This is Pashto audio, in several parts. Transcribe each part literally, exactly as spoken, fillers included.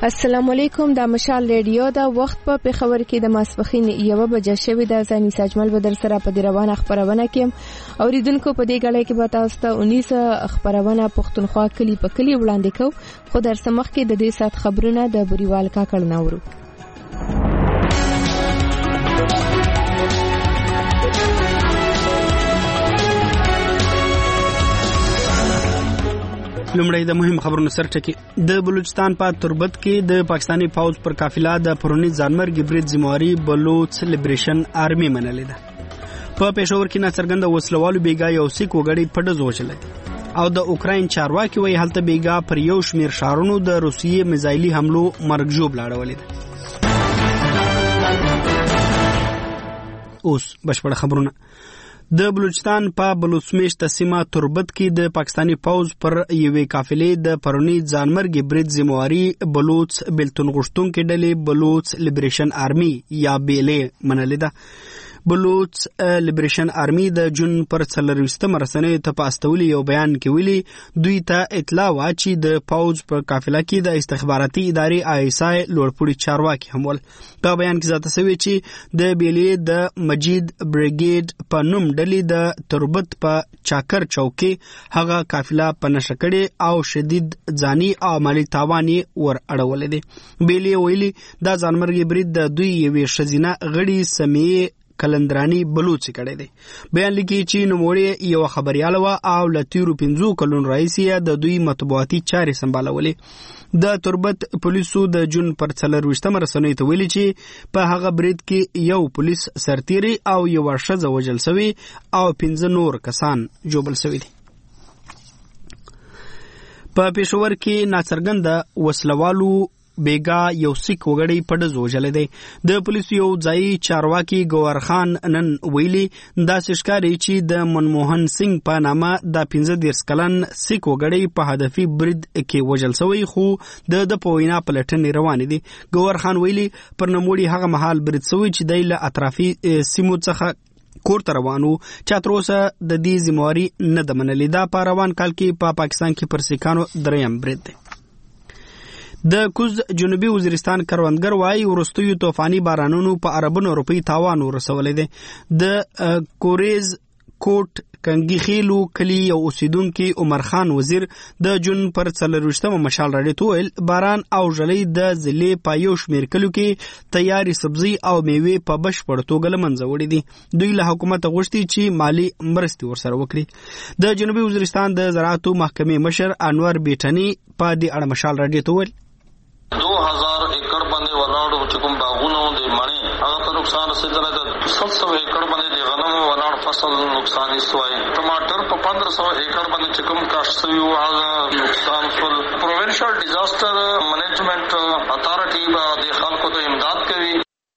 السلام علیکم. دا مشال ریډیو دا وخت په پیښور کې د ماسپخین یو بجې شوی د ځاني ساجمل بدر سره په روانه خبرونه کې اوریدونکو په دې غړې کې به تاسو ته انیس خبرونه پښتونخوا کلی په کلی وړاندې کو. خو در سمخ کې د دې سات خبرونه د بریوال کاکړ ناورو. لومړی د مهم خبرونو سرټکی. د بلوچستان په تربت کې د پاکستانی فوج پر قافله د پرونی ځانمرګي برید ذمہواری بلوچ لیبریشن آرمي منلې ده. په پېښور کې ناڅرګنده وسلوالو بیګا یو سیک وګړي په ډزو وچلې او د اوکراین چارواکي وایي هلته بیګا پر یو شمیر شهرونو د روسیې میزایلي حملو مرګ جوړ لاړولې ده. اوس بشپړ خبرونه. د بلوچستان په بلوچمیش تسمه تربت کې د پاکستانی فوج پر یوې قافلې د پرونی ځانمرګي برید ذمہواری بلوچ بلتون غشتونکو ډلې بلوچ لیبریشن آرمي یا بیلې منلې ده. بلوچ لیبریشن آرمي د جون پر څلرويشتم رسنیو ته په استولي یو بیان کې ویلي دوی ته اطلاع وا چې د فوج پر قافله کې د استخباراتي ادارې آی اس آی لوړپوړي چارواکي هم ول. په بیان کې ذاته سوي چې د بیلې د مجید بریګیډ په نوم ډلې د تربت په چاکر چوکي هغه قافله په نشه کړي او شدید ځاني او مالی تاوان ور اړولې دي. بیلې ویلي دا ځانمرګي برید د دوی یوې شزینه غړي سمیه کلندرانی بلوچ کړي دي. بیان لیکي چې نوموړی یو خبريال و او لتیرو پنځو کلون رئیسیه د دوی مطبوعاتي چارې سمبالولې. د تربت پولیسو د جون پر څلرويشتم رسنیو ته ویلي چې په هغه برید کې یو پولیس سرتیری او یو ورشزه وجل شوی او پنځه نور کسان جوړل شوی دي. په پېښور کې ناڅرګنده وسلوالو بیگا یو سیک وګړي په ډزو وژلې دی. د پولیسو یو ځایي چارواکي ګوهر خان نن ویلي داسې ښکاري چې د منموهن سنگ په نامه د پنځه دېرش کلن سیک وګړي په هدفي برید کې وژل شوی خو د د په وینا پلټنې روانې دي. ګوهر خان ویلي پر نوموړي هغه مهال برید شوی چې دی له اطرافي سیمو څخه کور ته روانو چې تر اوسه د دې ذمہواری نه ده منلې. دا په روان کال کې په پا پاکستان کې پر سیکانو دریم برید دی. د کوز جنوبي وزیرستان کروندګر وایي ورستیو طوفاني بارانونو په اربونو روپی تاوان ورسولې ده. د کوریز کوټ کنګي خېلو کلی یو اوسیدونکو عمر خان وزیر د جون پر څلرويشتم مشال راډیو ته ویل باران او ژلې د ضلع په یو شمیر کلو کې تیاري سبزي او میوه په بشپړ توګه لمنځه وړي دي. دوی له حکومت غوښتي چې مالی مرستې ورسره وکړي. د جنوبي وزیرستان د زراعتو محکمې مشر انور بیٹنی په دې اړه مشال راډیو ته ویل دو هزار ایکڑ باندې ولاړو چې کوم باغونه د مڼې هغه ته نقصان رسیدلی ده. سل سو ایکڑ باندې د غنمو ولاړ فصل نقصان شوی. ټماټر په پندرہ سو ایکڑ باندې چې کوم کاشت شوي وو هغه نقصان شول. پروونشل ډیزاسټر منیجمنټ اتارټي به د خلکو ته امداد کوي.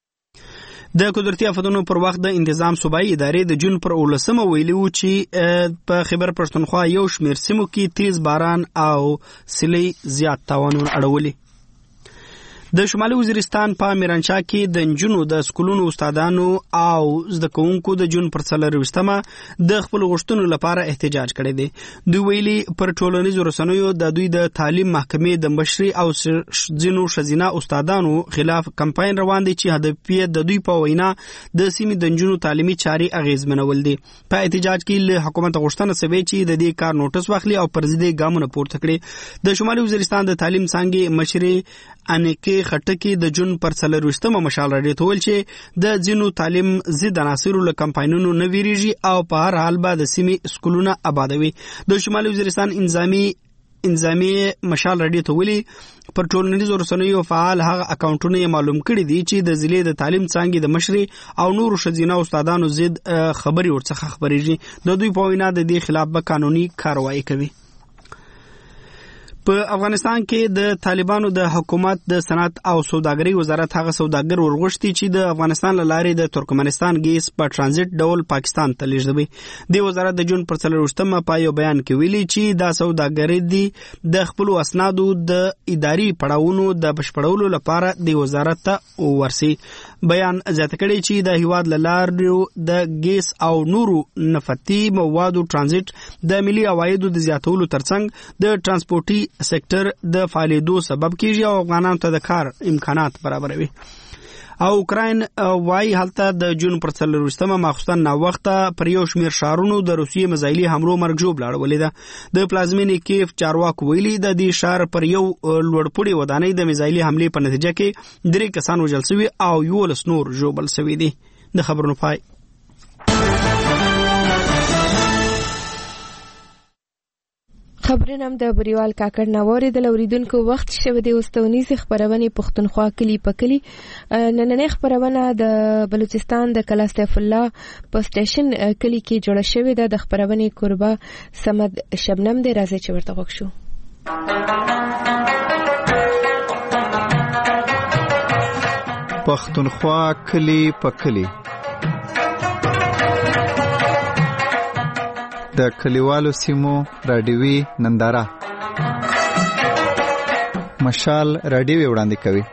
د قدرتي آفتونو پر وخت د انتظام صوبایي ادارې د جون پر اولسمه ویلي وو چې په خیبر پښتونخوا یو شمیر سیمو کې تیز باران او سیلۍ زیات تاوانونه اړولي. د شمالي وزیرستان په میرانشاه کې د نجونو د سکولونو استادانو او زده کوونکو د جون پر څلرويشتمه د خپل غوښتنو لپاره احتجاج کړی دی. دوی ویلي پر ټولنیزو رسنیو د دوی د تعلیم محکمې د مشري او ځینو ښځینه استادانو خلاف کمپاین روان دی چې هدف یې د دوی په وینا د سیمې د نجونو تعلیمي چارې اغیزمنول دي. په احتجاج کې له حکومت غوښتنه شوې چې د دې کار نوټس واخلي او پر ضد ګامونه پورته کړي. د شمالي وزیرستان د تعلیم څانګې مشري انکه خټکی د جون پر څلرويشتمه مشال راډیو ته ویل چې د ځینو تعلیم ضد عناصرو له کمپاینونو نه ویریږي او په هر حال به د سیمې سکولونه آبادوي. د شمالي وزیرستان انضامي انضامي مشال راډیو ته ویلي پر ټولنیزو رسنیو فعال هغه اکاونټونه یې معلوم کړي دي چې د ضلع د تعلیم څانګې د مشري او نورو ښځینه استادانو ضد خبري ورڅخه خبرېږي. د دوی په وینا د دې خلاف به قانوني کاروایی کوي. په افغانستان کې د طالبانو د حکومت د صنعت او سوداګرۍ وزارت هغه سوداګر ورغوښتي چې د افغانستان له لارې د ترکمنستان ګیس په ترانزیت ډول پاکستان ته لیږدوي. د وزارت د جون پر څلرويشتمه په یو بیان کې ویلي چې دا سوداګري دي د خپل اسنادو د اداري پړاوونو د بشپړولو لپاره د وزارت ته ورسي. بیان زیاته کړي چې د هیواد له لارې د ګیس او نورو نفتي موادو ترانزیت د ملي عوایدو د زیاتولو ترڅنګ د ترانسپورټي سکتور د فعالیدو سبب کیږي او افغانانو ته د کار امکانات برابروي. او اوکراین وايي هلته د جون پر څلرویشتمه ماخوستن ناوخته پر یو شمېر ښارونو د روسیې میزایلي حملو مرګ ژوبله اړولې ده. د پلازمینې کیف چارواکو ویلي د دې ښار پر یو لوړپوړي ودانۍ د میزایلي حملې په نتیجه کې درې کسان وژل سوي او یولس نور ژوبل سوي دي. د خبرونو پای. خبرونه هم د بریوال کاکړ نووري د لوریدونکو وخت شوه د اوستونیز خبرونه پښتونخوا کلی پکلی. نننې خبرونه د بلوچستان د کلا سیف الله په سټیشن کلی کې جوړه شوې ده. د خبرونه قربا سمد شبنم د راځي چې ورته وښو. پښتونخوا کلی پکلی د کلیوالو سیمو راډیوي ننداره مشال راډیوي وړاندې کوي.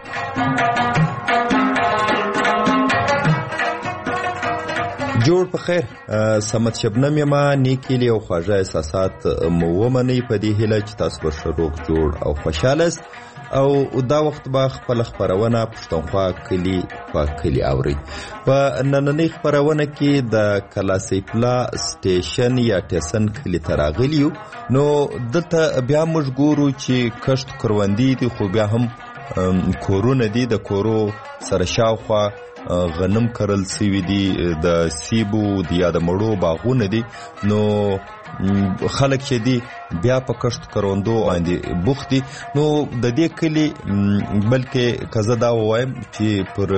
جوړ په خیر سمت شبنم یما نیکیلی او خواږه احساسات مو ومنئ په دې هیله چې تاسو به ښه روغ جوړ او خوشحاله است او دا وخت به خپل خبرونه پښتونخوا کلی په کلی اوري. په نننۍ خبرونه کې د کلا سیف الله سټیشن یا ټیسن کلی ته راغلیو. نو دلته بیا موږ ګورو چې کښت کروندې دي خو بیا هم کورونه دي. د کورو سره شاوخوا غنم کرل سوي دي، د سیبو یا د مړو باغونه دي. نو خلک چې دي بیا په کښت کروندو باندې بوخت دي. نو د دې کلی بلکې که زه دا ووایم چې پر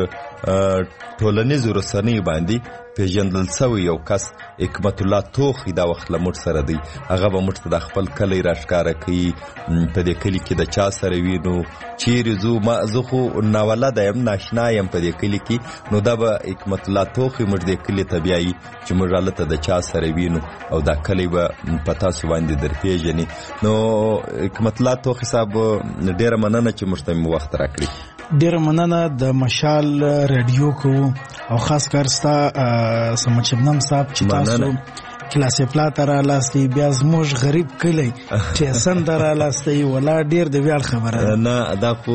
ټولنیزو رسنیو باندې پیژندل سوی یو کس حکمت الله توخی دا وخت له موږ سره دی. هغه به موږ ته د خپل کلی راښکاره کوي په دې کلي کې د چا سره وي. نو چیرې ځو؟ ما زه خو ناولده یم، ناشنا یم په دې کلي کې. نو دا به حکمت الله توخی موږ دې کلي ته بیایي چې موږ هلته د چا سره وینو او دا کلی به په تاسو باندې در پیژني. نو حکمت الله توخی صاحب ډېره مننه چې موږ ته مو وخت راکړي. ډېره مننه د مشال رادیو کو او خاص کار ستا سمت شبنم صاحب چې تاسو کلاسې پلاته را لاستئ، بیا زموږ غریب کلی ټیسن ته را لاستئ. ولا ډېر د ویاړ خبره ده. نه دا خو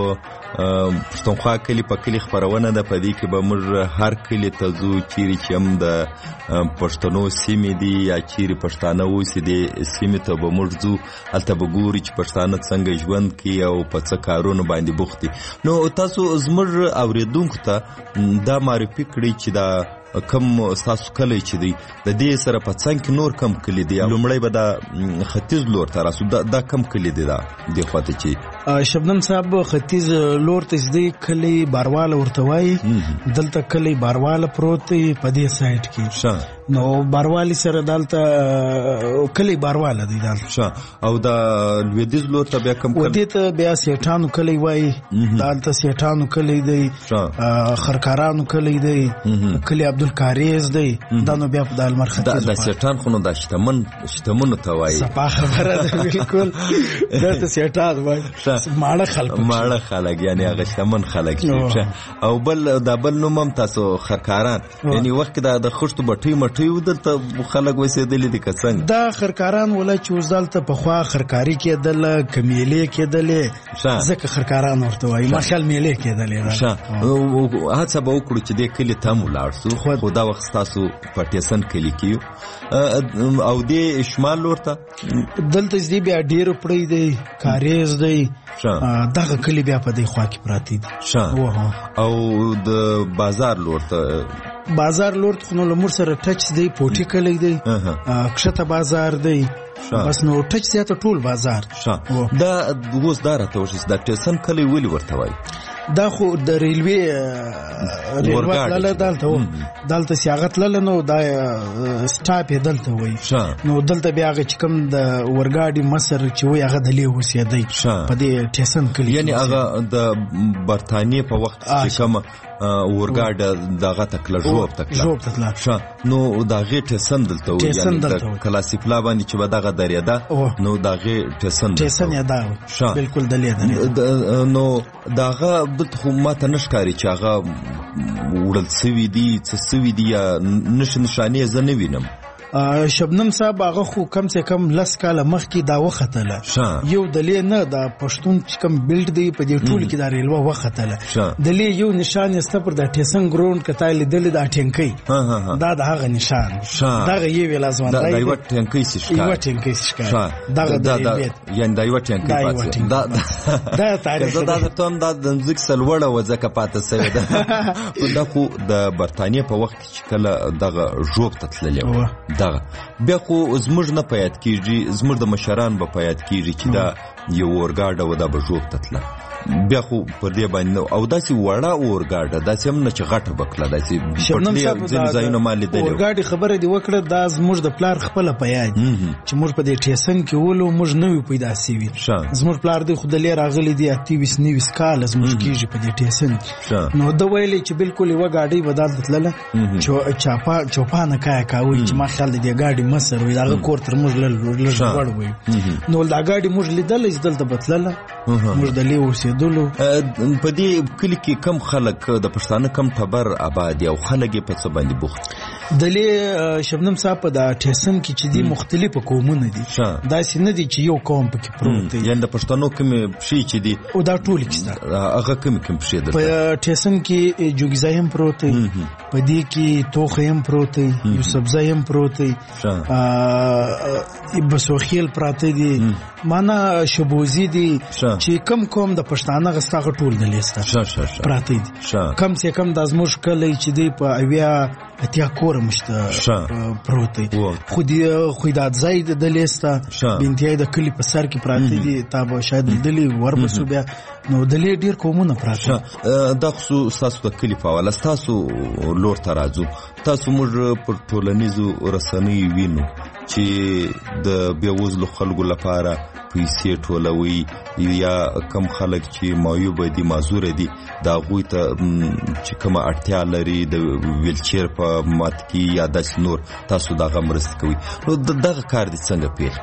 پښتونخوا کلی په کلی خبرونه ده. په دې کې به موږ هر کلی ته ځو چیرې چې هم د پښتنو سیمې دي یا چیرې پښتانه اوسي دې سیمې ته به موږ ځو. هلته به ګوري چې پښتانه څنګه ژوند کوي او په څه کارونو باندې بوخت دي. نو تاسو زموږ اورېدونکو ته دا معرفي کړئ چې دا کم ستاسو کلی چې دی د دې سره په څنګ کې نور کم کلی دی. لومړی به دا ختیځ لور ته راسو. دا کم کلی دی دا دې خواته چې شبنم صاحب ختیځ لور ته دې کلی بارواله ورته وایي. دلته کلی بارواله پروت دی په دې سایډ کې. نو باروالی سره دلته کلی بارواله دی دلته. او دا لویدیځ لور ته بیا کم کلی ته بیا سیټانو کلی وایي. دلته سیټانو کلی دی، خرکارانو کلی دی، کلی عبدالکاریز دی. دا نو بیا په د المر ختیځ دا سیټان خو نو دا شتمن شتمنو ته وایي. صفا خبره ده بالکل. دلته سیټان وایي ماړه خلک ماړه خلک یعنی هغه شتمن خلک. او بل دا بل نوم هم تاسو خرکاران یعنی وخت دا د خښتو بټۍ مټۍ دلته خلک وسېدلي دي که څنګه؟ دا خرکاران ولا چې اوس دلته پخوا خرکاري کېدله، که میلې کېدلې، ځکه خرکاران ورته وایي. ماشال میلې کېدلې. هڅه به وکړو چې دې کلي ته هم ولاړ سو. خو دا وخت ستاسو په ټیسن کلي کې او دې شمال لور ته دلته دې بیا ډېر پړی دی، کاریز دی. دغه کلي بیا په دې خوا کې پراته دي. او د بازار لور ته بازار لور ته نو لمر سره ټچ دی، پوټی کلی دی، کښته بازار دی. بس نو ټچ زیاته ټول بازار. دا اوس دا راته وشي دا ټیسن کلی ولې ورته وایي؟ دا خو د ریلوی ریلوی تلله دلته و دلته سیاغه تلله نو دا سټاپ یې دلته وایي. نو دلته بیا هغه چې کوم د اورګاډي مصر چې وایي هغه دلې اوسېدی په دې ټیسن کلي. یعنې هغه د برطانیې په وخت چې کومه اورګاډ دغه ته کله ژوب ته کله نو د هغې ټیسن دلته وایي. یعنې د کلاسیفلا باندې چې به دغه درېده نو د هغې ټیسن ټیسن یې دا وایي. بالکل دلې درېده. نو د هغه دلته خو ما ته نه ښکاري چې هغه وړل سوي دي څه سوي دي یا نښې نښانې زه نه وینم. شبنم صاحب هغه خو کم سے کم لس کاله مخکې دا وختله یو دلې نه دا پښتون چې کم بیلډ دی په دې ټول کې دا ریلوه وختله دلې یو نشان است پر د ټیسن ګراوند کته لیدل دا ټینکۍ دا د هغه نشان دا یو ویل ازوان دا یو ټینکۍ سشکا یو ټینکۍ سشکا دا دا یان دا یو ټینکۍ پاتې دا دا تاریخ دا د تون دا د مزیک سلوړه وځکه پاتې سوی ده دا خو د برتانیې په وخت کې کله دغه ژوب تتللی و بیا خو زموږ نه پیاد کیږي زموږ د مشران به پیاد کیږي چې دا یو اورګاډه و دا به ژوب تتله بیا خو پر دې باندې او داسې وړه اورګاډه داسې هم نه چې غټه بکله داسې پټلې ځینې ځایونه ما لیدلي اورګاډي خبره دې وکړه دا زموږ د پلار خپله په یاد چې موږ په دې ټیسن کې ولو موږ نه وي پیدا سوي زموږ پلار دی خو دلې راغلی دی اته ویس نویس کاله زموږ کېږي په دې ټیسن نو ده ویلې چې بالکل یوه ګاډۍ به دلته تلله چوپانه کایه کاوي چې ما خیال د دې ګاډي مصر وي د هغه کور تر موږ لږ لوړ وي نو دا ګاډي موږ لیدله چې دلته به تلله موږ دلې اوسېدلو. په دې کلي کې کم خلک د پښتانه کم ټبر آباد دي او خلک یې په څه باندې بوخت دلې شبنم صاحب په دا ټیسن کې چې دي مختلفه قومونه دي داسې نه دي چې یو قوم پکې پروت دی یعنې د پښتنو کومې پښې چې دي او دا ټول کې شته هغه کومې کوم پښې دلته په ټیسن کې جوګیزای هم پروت دی په دې کې توخه هم پروت دی یوسفزای هم پروت دی بسوخیل پراته دي معنا شبوزي دي چې کم کوم د پښتانه غستاغه ټول د لیسته پراته دي کم سے کم د ازموش کلی چې دی په اویا اتیا کور مشته پروت دی خو دې خو د ځای د لیسته بنتیای د کلی په سر کې پراته دي تاسو شاید دلی وربسو بیا نو دلی ډیر قومونه پراته دا خو تاسو د کلی په حواله تاسو لور ته راځو تاسو موږ پر ټولنیزو رسنیو وینو چې د بیوزلو خلکو لپاره پیسې ټولوي یا کم خلک چې معیوب دي معذور دي دا غوی ته چې کومه اړتیا لري د ویلچیر په مات کې یا داس نور تاسو دغه مرسته کوي نو دغه کار دې څنګه پیل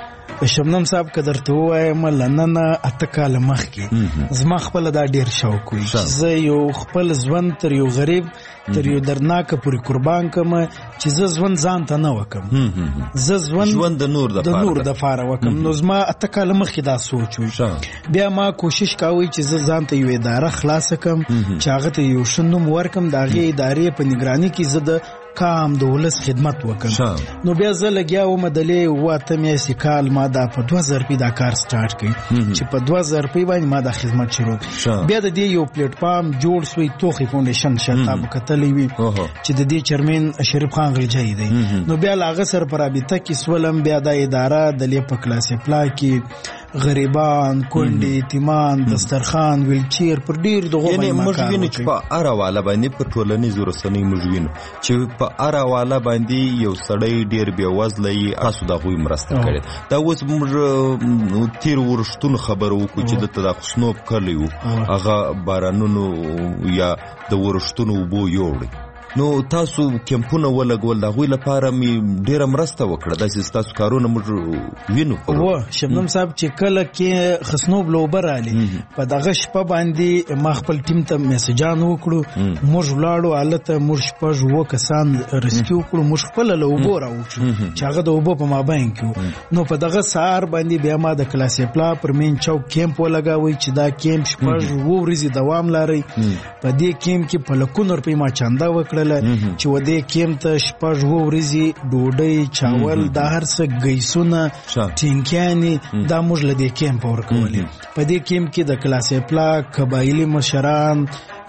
کړ شبنم صاحب که درته ووایم لننه اته کاله مخکې زما خپله دا ډېر شوق وي چې زه یو خپل ژوند تر یو غریب تر یو درناکه پورې قربان کړم چې زه ژوند ځان ته نه وکړم زه ژوند د نور دپاره وکړم نو زما اته کاله مخکې دا سوچ وي بیا ما کوشش کوي چې زه ځان ته یو اداره خلاصه کړم چې هغه ته یو ښه نوم ورکړم د هغې ادارې په نګراني کې زه د کام د ولس خدمت وکړم نو بیا زه لګیا وم دلې اوه اته میاشتې کال ما دا په دوه زره روپۍ دا کار سټارټ کړي چې په دوه زره روپۍ باندې ما دا خدمت شروع بیا د دې یو پلیټفارم جوړ سوی توخې فاونډیشن شته به کتلی وي چې د دې چیرمین شریف خان غلجی دی نو بیا له هغه سره په رابطه کې سولم بیا دا اداره دلې په کلاسې پلا کې غریبان کونډې یتیمان دسترخوان ویلچیر پر ډیر دغه یعنی موږ وینو چې په هره واله باندې په ټولنیزو رسنیو موږ وینو چې په هره واله باندې یو سړی ډیر بېوزله یي تاسو د هغوی مرسته کړې دا اوس موږ تېرو وروښتونو خبره وکړو چې دلته دا خسنوب کلی و هغه بارانونو یا د وروښتونو اوبو یوړی نو تاسو کمپونه ولګول د هغوی لپاره مې ډېره مرسته وکړه داسې ستاسو کارونه موږ وینو و شبنم صاحب چې کله کې خسنوب له اوبه رالې په دغه شپه باندې ما خپل ټیم ته میسجان وکړو موږ ولاړو هلته موږ شپږ اووه کسان رسکي وکړو موږ خپله له اوبو راوچو چې هغه د اوبو په مابین کې نو په دغه سهار باندې بیا ما د کلاسې پلا پر مین چوک کیمپ ولګاوی چې دا کیمپ شپږ اووه ورځې دوام لري په دې کیمپ کې په لکونو روپۍ ما چنده وکړه چې و دې کیم ته شپږ اووه ورځې ډوډۍ چاول دا هر څه ګیسونه ټینکیانې دا موږ له دې کیم په ورکولې په دې کیم کې د کلاسې پلا قبایلي مشران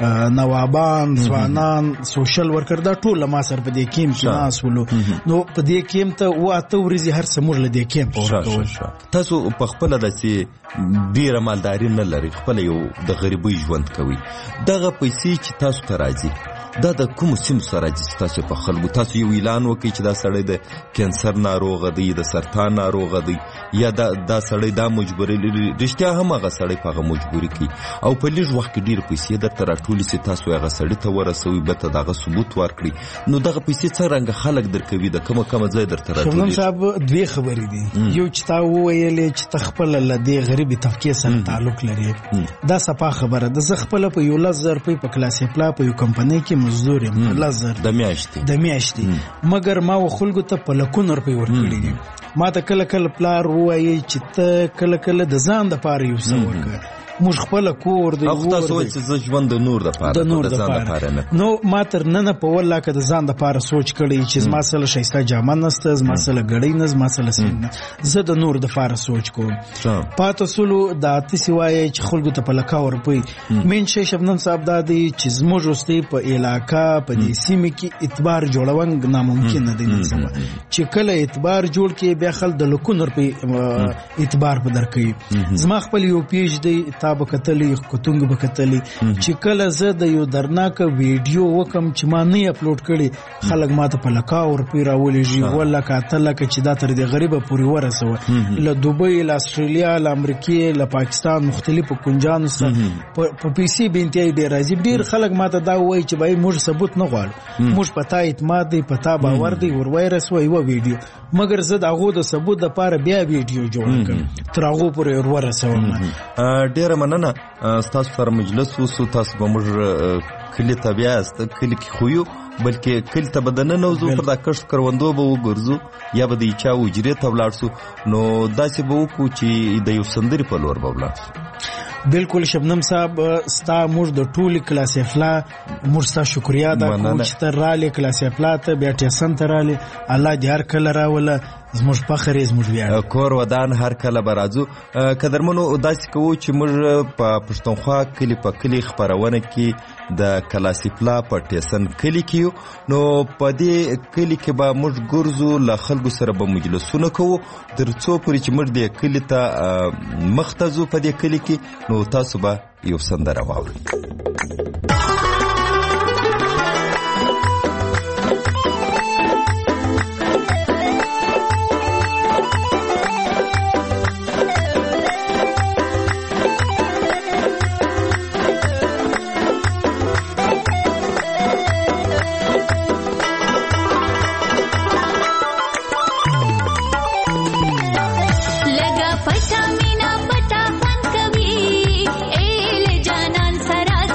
نوابان ځوانان سوشل ورکر دا ټول ما سره په دې کیم کې ناست ولو نو په دې کیم ته اووه اته ورځې هر څه موږ له دې کیم په ورکول تاسو په خپله داسې ډېره مالداري نه لرئ خپله یو د غریبۍ ژوند کوئ دغه پیسې چې تاسو ته راځي دا د کومو سیمو سره راځي تاسو په خلکو تاسو یو اعلان وکړئ چې دا سړی د کینسر ناروغه دی د سرطان ناروغه دی یا دا دا سړی دا مجبوري رښتیا هم هغه سړی په هغه مجبوري کوي او په لږ وخت کې ډېرې پیسې درته راټولوي راټولې سي تاسو هغه سړي ته ورسوي به ته دغه ثبوت ورکړي نو دغه پیسې څرنګه خلک درکوي د کومه کومه ځای درته راټولېږي؟ شبنم صاحب دوې خبرې دي. یو چې تا وویلې چې ته خپله له دې غریبې طبقې سره تعلق لرې دا صفا خبره ده. زه خپله په یو لس زر روپۍ په کلاسې پلا په یو کمپنۍ کې مزدور یم لس زر د میاشتې د میاشتې مګر ما و خلکو ته په لکونو روپۍ ورکړي دي. ما ته کله کله پلار ووایي چې ته کله کله د ځان دپاره یو څه وکړه موږ خپله کور دی او تاسو وایي چې زه ژوند د نور دپاره د نور دپاره نو ما تر ننه په والله که د ځان دپاره سوچ کړی چې زما سره ښایسته جامه نسته زما سره ګړۍ نه زما سره سپین نه زه د نور دپاره سوچ کوم. پاته سولو دا تاسې وایي چې خلکو ته په لکه روپۍ مین شی شبنم صاحب دا دی چې زموږ وروستۍ په علاقه په دې سیمې کې اعتبار جوړول ناممکن دی نن سبا چې کله اعتبار جوړ کړي بیا خلک د لکونو روپۍ اعتبار په درکوي. زما خپل یو پیج دی به کتلی کتونګ به کتلی چې کله زه د یو درناکه ویډیو وکم چې ما نه اپلوډ کړي خلک ما ته په لکاو روپۍ راولېږي والله که اته لکه چې دا تر دې غریبه پورې ورسوه له دوبۍ له استرالیا له امریکې له پاکستان مختلفو کنجانو سره په پیسې به انتهایی ډېر راځي. ډېر خلک ما ته دا وایي چې بای موږ ثبوت نه غواړو موږ په تا اعتماد دی په تا باور دی ور وایرسوه یوه ویډیو مګر زه د هغو د ثبوت دپاره بیا ویډیو جوړه کړم تر هغو پورې ور ورسوم. ډېره مننه ستاسو سره مجلس وسو. تاسو به موږ کلي ته بیاست کلي کې خو یو بلکې کلي ته به دننه وځو پر دا کښت کروندو به وګرځو یا به د چا حجرې ته ولاړ سو نو داسې به وکړو چې د یو سندرې په لور به ولاړ سو. بالکل شبنم صاحب ستا موږ د ټولې کلاسې فلا موږ ستا شکریا ادا کوو چې ته رالې کلاسې فلا ته بیا ټیسن ته رالې الله دې هر کله راوله زموږ فخر یې زموږ ویاړ کور ودان هر کله به راځو. قدرمنو داسې کوو چې موږ په پښتونخوا کلي په کلي خپرونه کې د کلاسې فلا په ټیسن کلي کې یو نو په دې کلي کې به موږ ګرځو له خلکو سره به مجلسونه کوو تر څو پورې چې موږ دې کلي ته مخ ته ځو په دې کلي کې نو تاسو به یو سندره واورئ. पटा मीना पटा फन कभी एल जानन सरा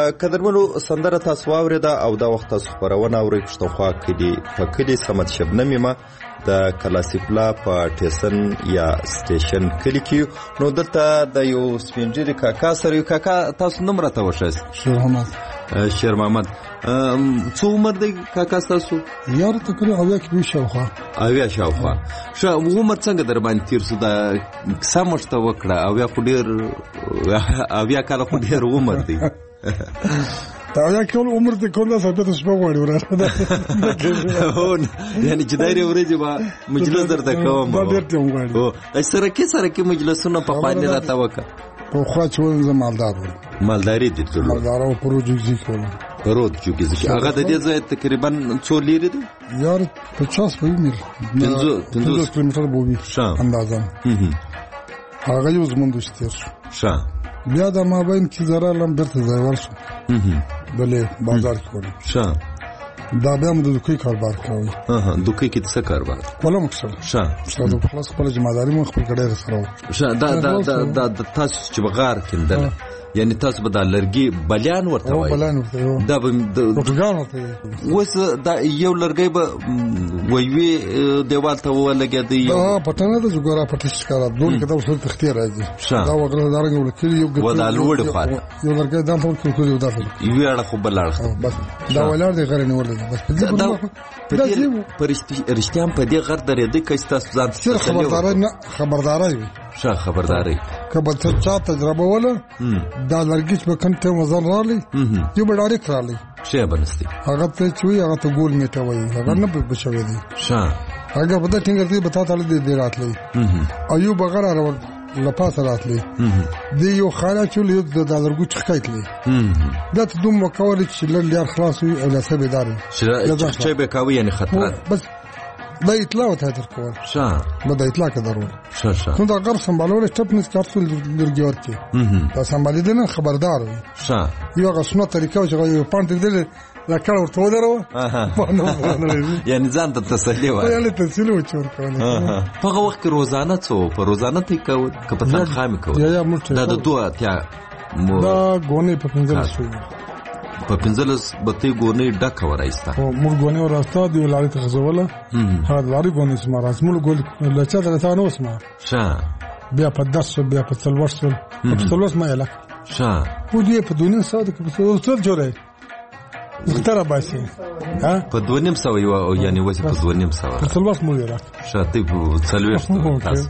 قدرمنو سندره تاسو واورېده او دا وخت تاسو خپرونه اورئ پښتونخوا کلي په کلي سمت شبنم یم د کلاسیکلا په ټیسن یا سټیشن کلي کې نو دلته د یو سپینجري کاکا سره یو کاکا تاسو نوم راته وښایاست. شیر محمد. شیر محمد څو عمر دی کاکا تاسو؟ یار تقریبا اویا کې شاوخوا. اویا شاوخوا. ښه عمر څنګه در باندې تیر شو؟ دا کیسه موږ ته وکړه. اویا خو ډېر اویا کاله خو ډېر عمر دی. دا اویا کاله عمر دی کوله ثابت شپه غواړي ورته. یعنی چې دایره ورځې به مجلس درته کوم. دا ډېر ټیم غواړي. او سره کې سره کې مجلسونه په خوانې راته وکړه. په خوا چې زه مالدار وم. مالداري دي ټول. مالدار او پروژې کوله. پروت جوګیز هغه د دې ځای تقریبا څو لري دی؟ یار پچاس په میل. پنځوس کیلومتره بووي اندازه. هغه یو زموږ دوستیر شو. ښه. بیا د مابین کې زره لم بیرته ځای ورشو. بلې بازار کې وم. ښه. دا بیا مو د دوکۍ کاروبار کوي. ها دوکۍ کې څه کاروبار؟ کوله مکسل. ښه. څه د خلاص خپل جمعداري مو خپل کړی سره و. ښه دا دا د تاسو چې بغار کېندل یعنی تاسو به دا لرګي بلیان ورته وایي. بلیان ورته وایي. دا به روټګان ورته وایي. اوس دا یو لرګی به ویوي دیوال ته ولګېدی. دا پټنه د جوګرا پټه ښکارا دوه کته وسل تختې راځي. دا وګړه دارنګ ولکلی یو ګټ. ودا لوړ خاله. یو لرګی دا ټول کړو یو داخل. یو اړه خو بل اړه. بس دا ولر دی غره نیول دي. بس په دې په پرشتي په دې غر درې د کس تاسو ځان خبرداري نه خبرداري وي. ښه خبرداري. کبه ته چا تجربه ولا دا لرګي چې کنته وزن رالي یو به ډایرکټ رالي. شه بنستي. هغه ته چوي هغه ته ګول میټه وایي. هغه نه به بشوي دي. ښه. هغه په دې ټینګر دي بتا ته دې راتلې. ایو بغیر راول لپاس راتلې. دی یو خاله چې یو د لرګو چخکایتلې. دا ته دوم وکول چې لړ خلاص وي او لاسه بيداري. چې به کاوي یعنی خطر. بس دا اطلاع وته تر کول. ښه. ما دا اطلاع کړو. ښه ښه. نو دا غر سمبالول سټپنس کارتول لرګي ورته. دا سمبالیدنه خبردار وي. ښه. یو غسنه طریقه چې یو پانټ دې لا کار ورته ودرو. یعنی ځان ته تسلی وای. یعنی تسلی وچور کول. په هغه وخت کې روزانه څو په روزانه ته کو کپتان خامي کو. دا د دوه اتیا دا غونې په پنځل شو. په پنځلس بته غونې ډکه ورایستا. او موږ غونې وراستا دی لاري ته غزوله. ها لاري غونې سم راسمول ګول لچا درته نو اسمه. ښه. بیا په داسو بیا په څلورسو په څلورس ما یلا. ښه. و دې په دونه ساده کې په څلور جوړه. زختره باسي. ها په دونیم سو یو یعنی وځي په دونیم سو. په څلور مو یلا. شاته په څلور تاسو.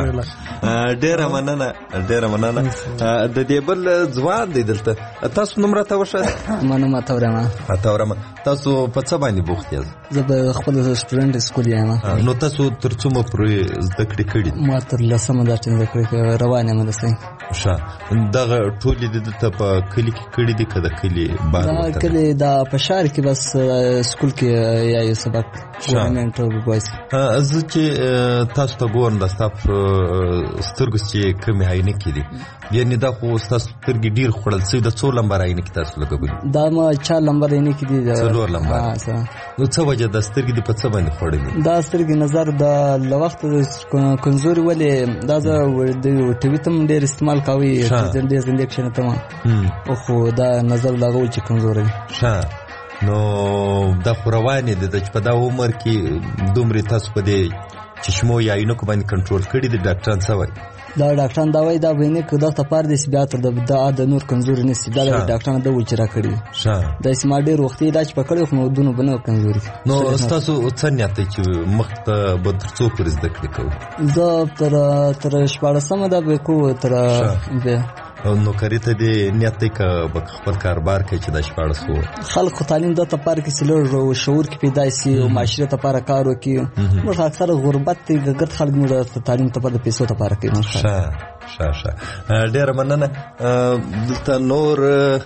ډېر مننه ډېر مننه. د دې بل ځوان دی دلته. تاسو نوم راته وښه. منو ما تورما. تورما. تاسو په څه باندې بوخت یاست؟ زه به خپل سټوډنټ سکول یم. نو تاسو تر څومره پرې زده کړې کړې؟ ما تر لسمه درته زده کړې روانه مې ده. ښه. دغه ټولې د ته په کلی کې کړې دي کده کلی بار وته. کلی دا په شهر کې بس سکول کې یا یو سبق ګورنمنت او بوایس. زه چې تاسو ته ګورم د ستاپ سترګو چې کومې عینې کې دي یعنی دا خو تاسو سترګې ډیر خړل سي د څو لمبر عینې کې تاسو لګولې؟ دا ما چا لمبر عینې کې دي. څلور لمبر. نو څه وجه د سترګې د په څه باندې خړلې؟ دا سترګې نظر د لوخت کمزوري ولې دا د ټي وي تم ډیر استعمال کوي. ډیر انډکشن ته ما خو دا نظر لګول چې کمزوري. ښه. نو دا خو روانې دي چې په دا عمر کې دومره تاسو په دې چشمو یا عینکو باندې کنټرول کړي دي ډاکټران څه وایي؟ دا ډاکټران دا وایي دا ویني که دغه پاره د بیا تر د د نور کمزوري نسی دا ډاکټران دا وچ را کړی. ښه. دا سیمه ډیر وخت علاج پکړو خو نو دونو بنو کمزوري. نو تاسو څه نیت چې مخ ته به تر څو پر زده کړې کوو؟ زه تر تر شپاړسمه دا به کو تر به نو کری ته دی نیت دی که خپل کاروبار کوي چې د شپاړس وو. خلکو تعلیم د ته پاره کې سلور شعور کې پیدا شي او معاشره ته پاره کار وکړي. موږ اکثر غربت ته ګرځ خلک موږ تعلیم ته په پیسو ته پاره کوي. ښه ښه ښه. ډېر مننه. دلته نور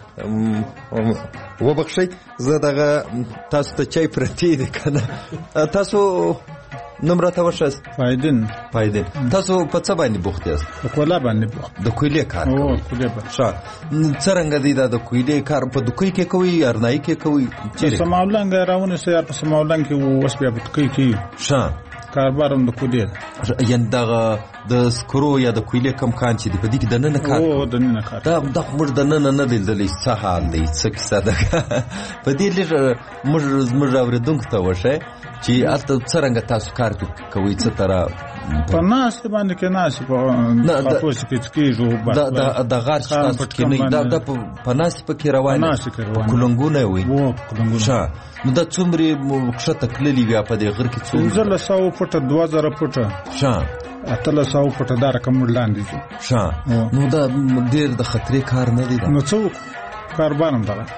وبخښئ زه دغه تاسو ته چای پرتی دی کنه. تاسو نوم راته وښایاست. فایدین. فایدین. تاسو په څه باندې بوخت یاست؟ د کولا باندې بوخت. د کویلې کار کوئ؟ او کویلې به. ښه. څرنګه دی دا د کویلې کار په دوکۍ کې کوئ ارنایي کې کوئ؟ چیرې؟ سماولنګ راونه سه یا په سماولنګ کې اوس بیا په دوکۍ کې. ښه. کاربار هم د کویلې یعنې دغه د سکرو یا د کویلې کم کان چې دی په دې کې دننه کار او دننه کار دا دا موږ دننه نه لیدلی څه حال دی څه کیسه ده په دې لږ موږ زموږ اورېدونکو ته وښایئ چې هلته څرنګه تاسو کار کوئ څه طرح په ناستې باندې کې ناستې په پوسې کې کېږو د غار چې تاسو کېنئ دا په ناستې پکې روان په کلنګونه وي ښه نو دا څومرې ښکته تللي وي په دې غر کې څومره پنځلس سوه فوټه دوه زره فوټه ښه اتلس سوه فوټه دا رقم موږ لاندې ځو ښه نو دا ډېر د خطرې کار نه دی نو څه کاربار هم دغه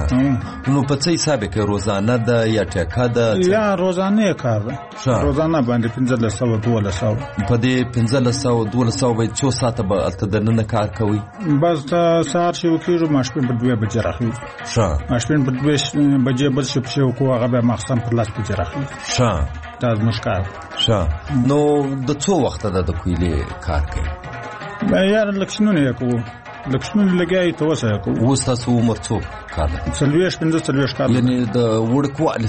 نو په څه حساب کې روزانه ده یا ټیکه ده یا روزانه کار ده روزانه باندې پنځلس سوه دولس سوه په دې پنځلس سوه دولس سوه به څو ساعته به هلته دننه کار کوئ بس سهار چې وکېږو ماسپښین په دوې بجې راخلو ښه ماسپښین په دوې بجې بل شي پسې وکړو هغه بیا ماخستن پر لس بجې راخلو ښه دا زموږ کار ښه نو د څو وخته ده د کویلې کار کوي یاره لکشنونه یې کوو لکشمن لګیای ته وسه کو اوس تاسو عمر څو کال څلوېښت پنځه څلوېښت کال یعنې د وړکوالي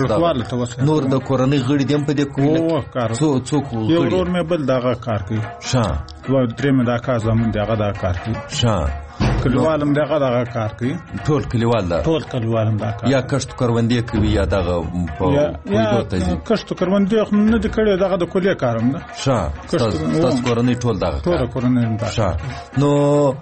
څخه نور د کورنۍ غړي دې هم په دې کوي کار څو څوک یو ورور مې بل دغه کار کوي ښه دوه درې مې دا کار زمون دغه دا کار کوي ښه کلیوالم دغه دغه کار کوي ټول کلیوال دا ټول کلیوالم دا کار یا کښت کروندې کوي یا دغه په کویدو ته ځي کښت کروندې خو نه دي کړی دغه د کلیې کارم ده ښه تاسو کورنۍ ټول دغه ټول کورنۍ دا ښه نو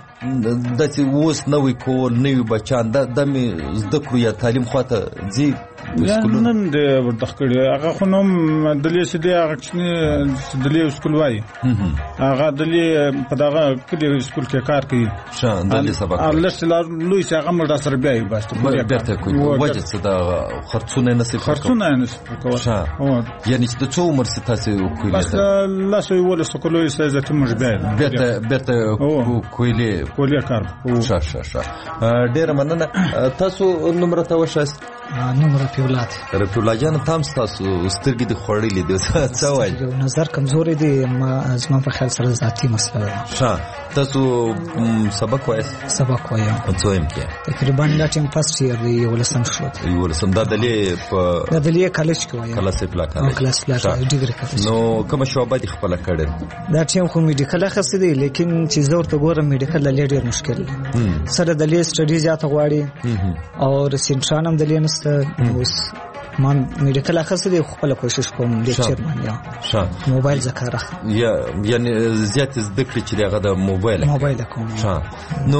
داسې اوس نوی کول نوي بچیان دا مې زده کړو یا تعلیم خواته ځي نن دی ورته کړی هغه خو نوم دلې چې دی هغه کوچني دلې سکول وایي هغه دلې په دغه کلي سکول کې کار کوي ښه دلې سبق لږ لوی چې هغه موږ سره بیا یې بس بېرته کوي وجه څه د خرڅونه یې نصیب خرڅونه یې نصیب کوي ښه یعنې چې د څو عمر چې تاسې کویلې بس لس یولس کلو یې سایزه موږ بیا بېرته بېرته کویلې کویلې کار ښه ښه ښه ډېره مننه تاسو نوم راته وښایاست نوم رفیع الله دی رفیع الله جان تام تاسو سترګې دې خوړلې دي څه وایي نظر کمزوري دی زما په خیال سره ذاتي مسله ده ښه تاسو سبق وایاست سبق وایم څو یم کې تقریبا دا ټیم فرست ایئر دی یولسم شو یولسم دا دلې په دا دلې کالج کې وایم کلاس پلا کالج کلاس پلا ډیګري کالج نو کوم شعبه دي خپل کړل دا ټیم خو میډیکل اخیستی دی لیکن چې زور ته ګورم میډیکل له ډېر مشکل دی سره دلې سټډي زیاته غواړي او سینټران هم دلې نسته اوس ما میډیکل اخیستی دی خپله کوشش کوم لیکچر باندې ښه موبایل زه کار اخلم یعنې زیاتې زده کړې چې د هغه د موبایل موبایل کوم ښه نو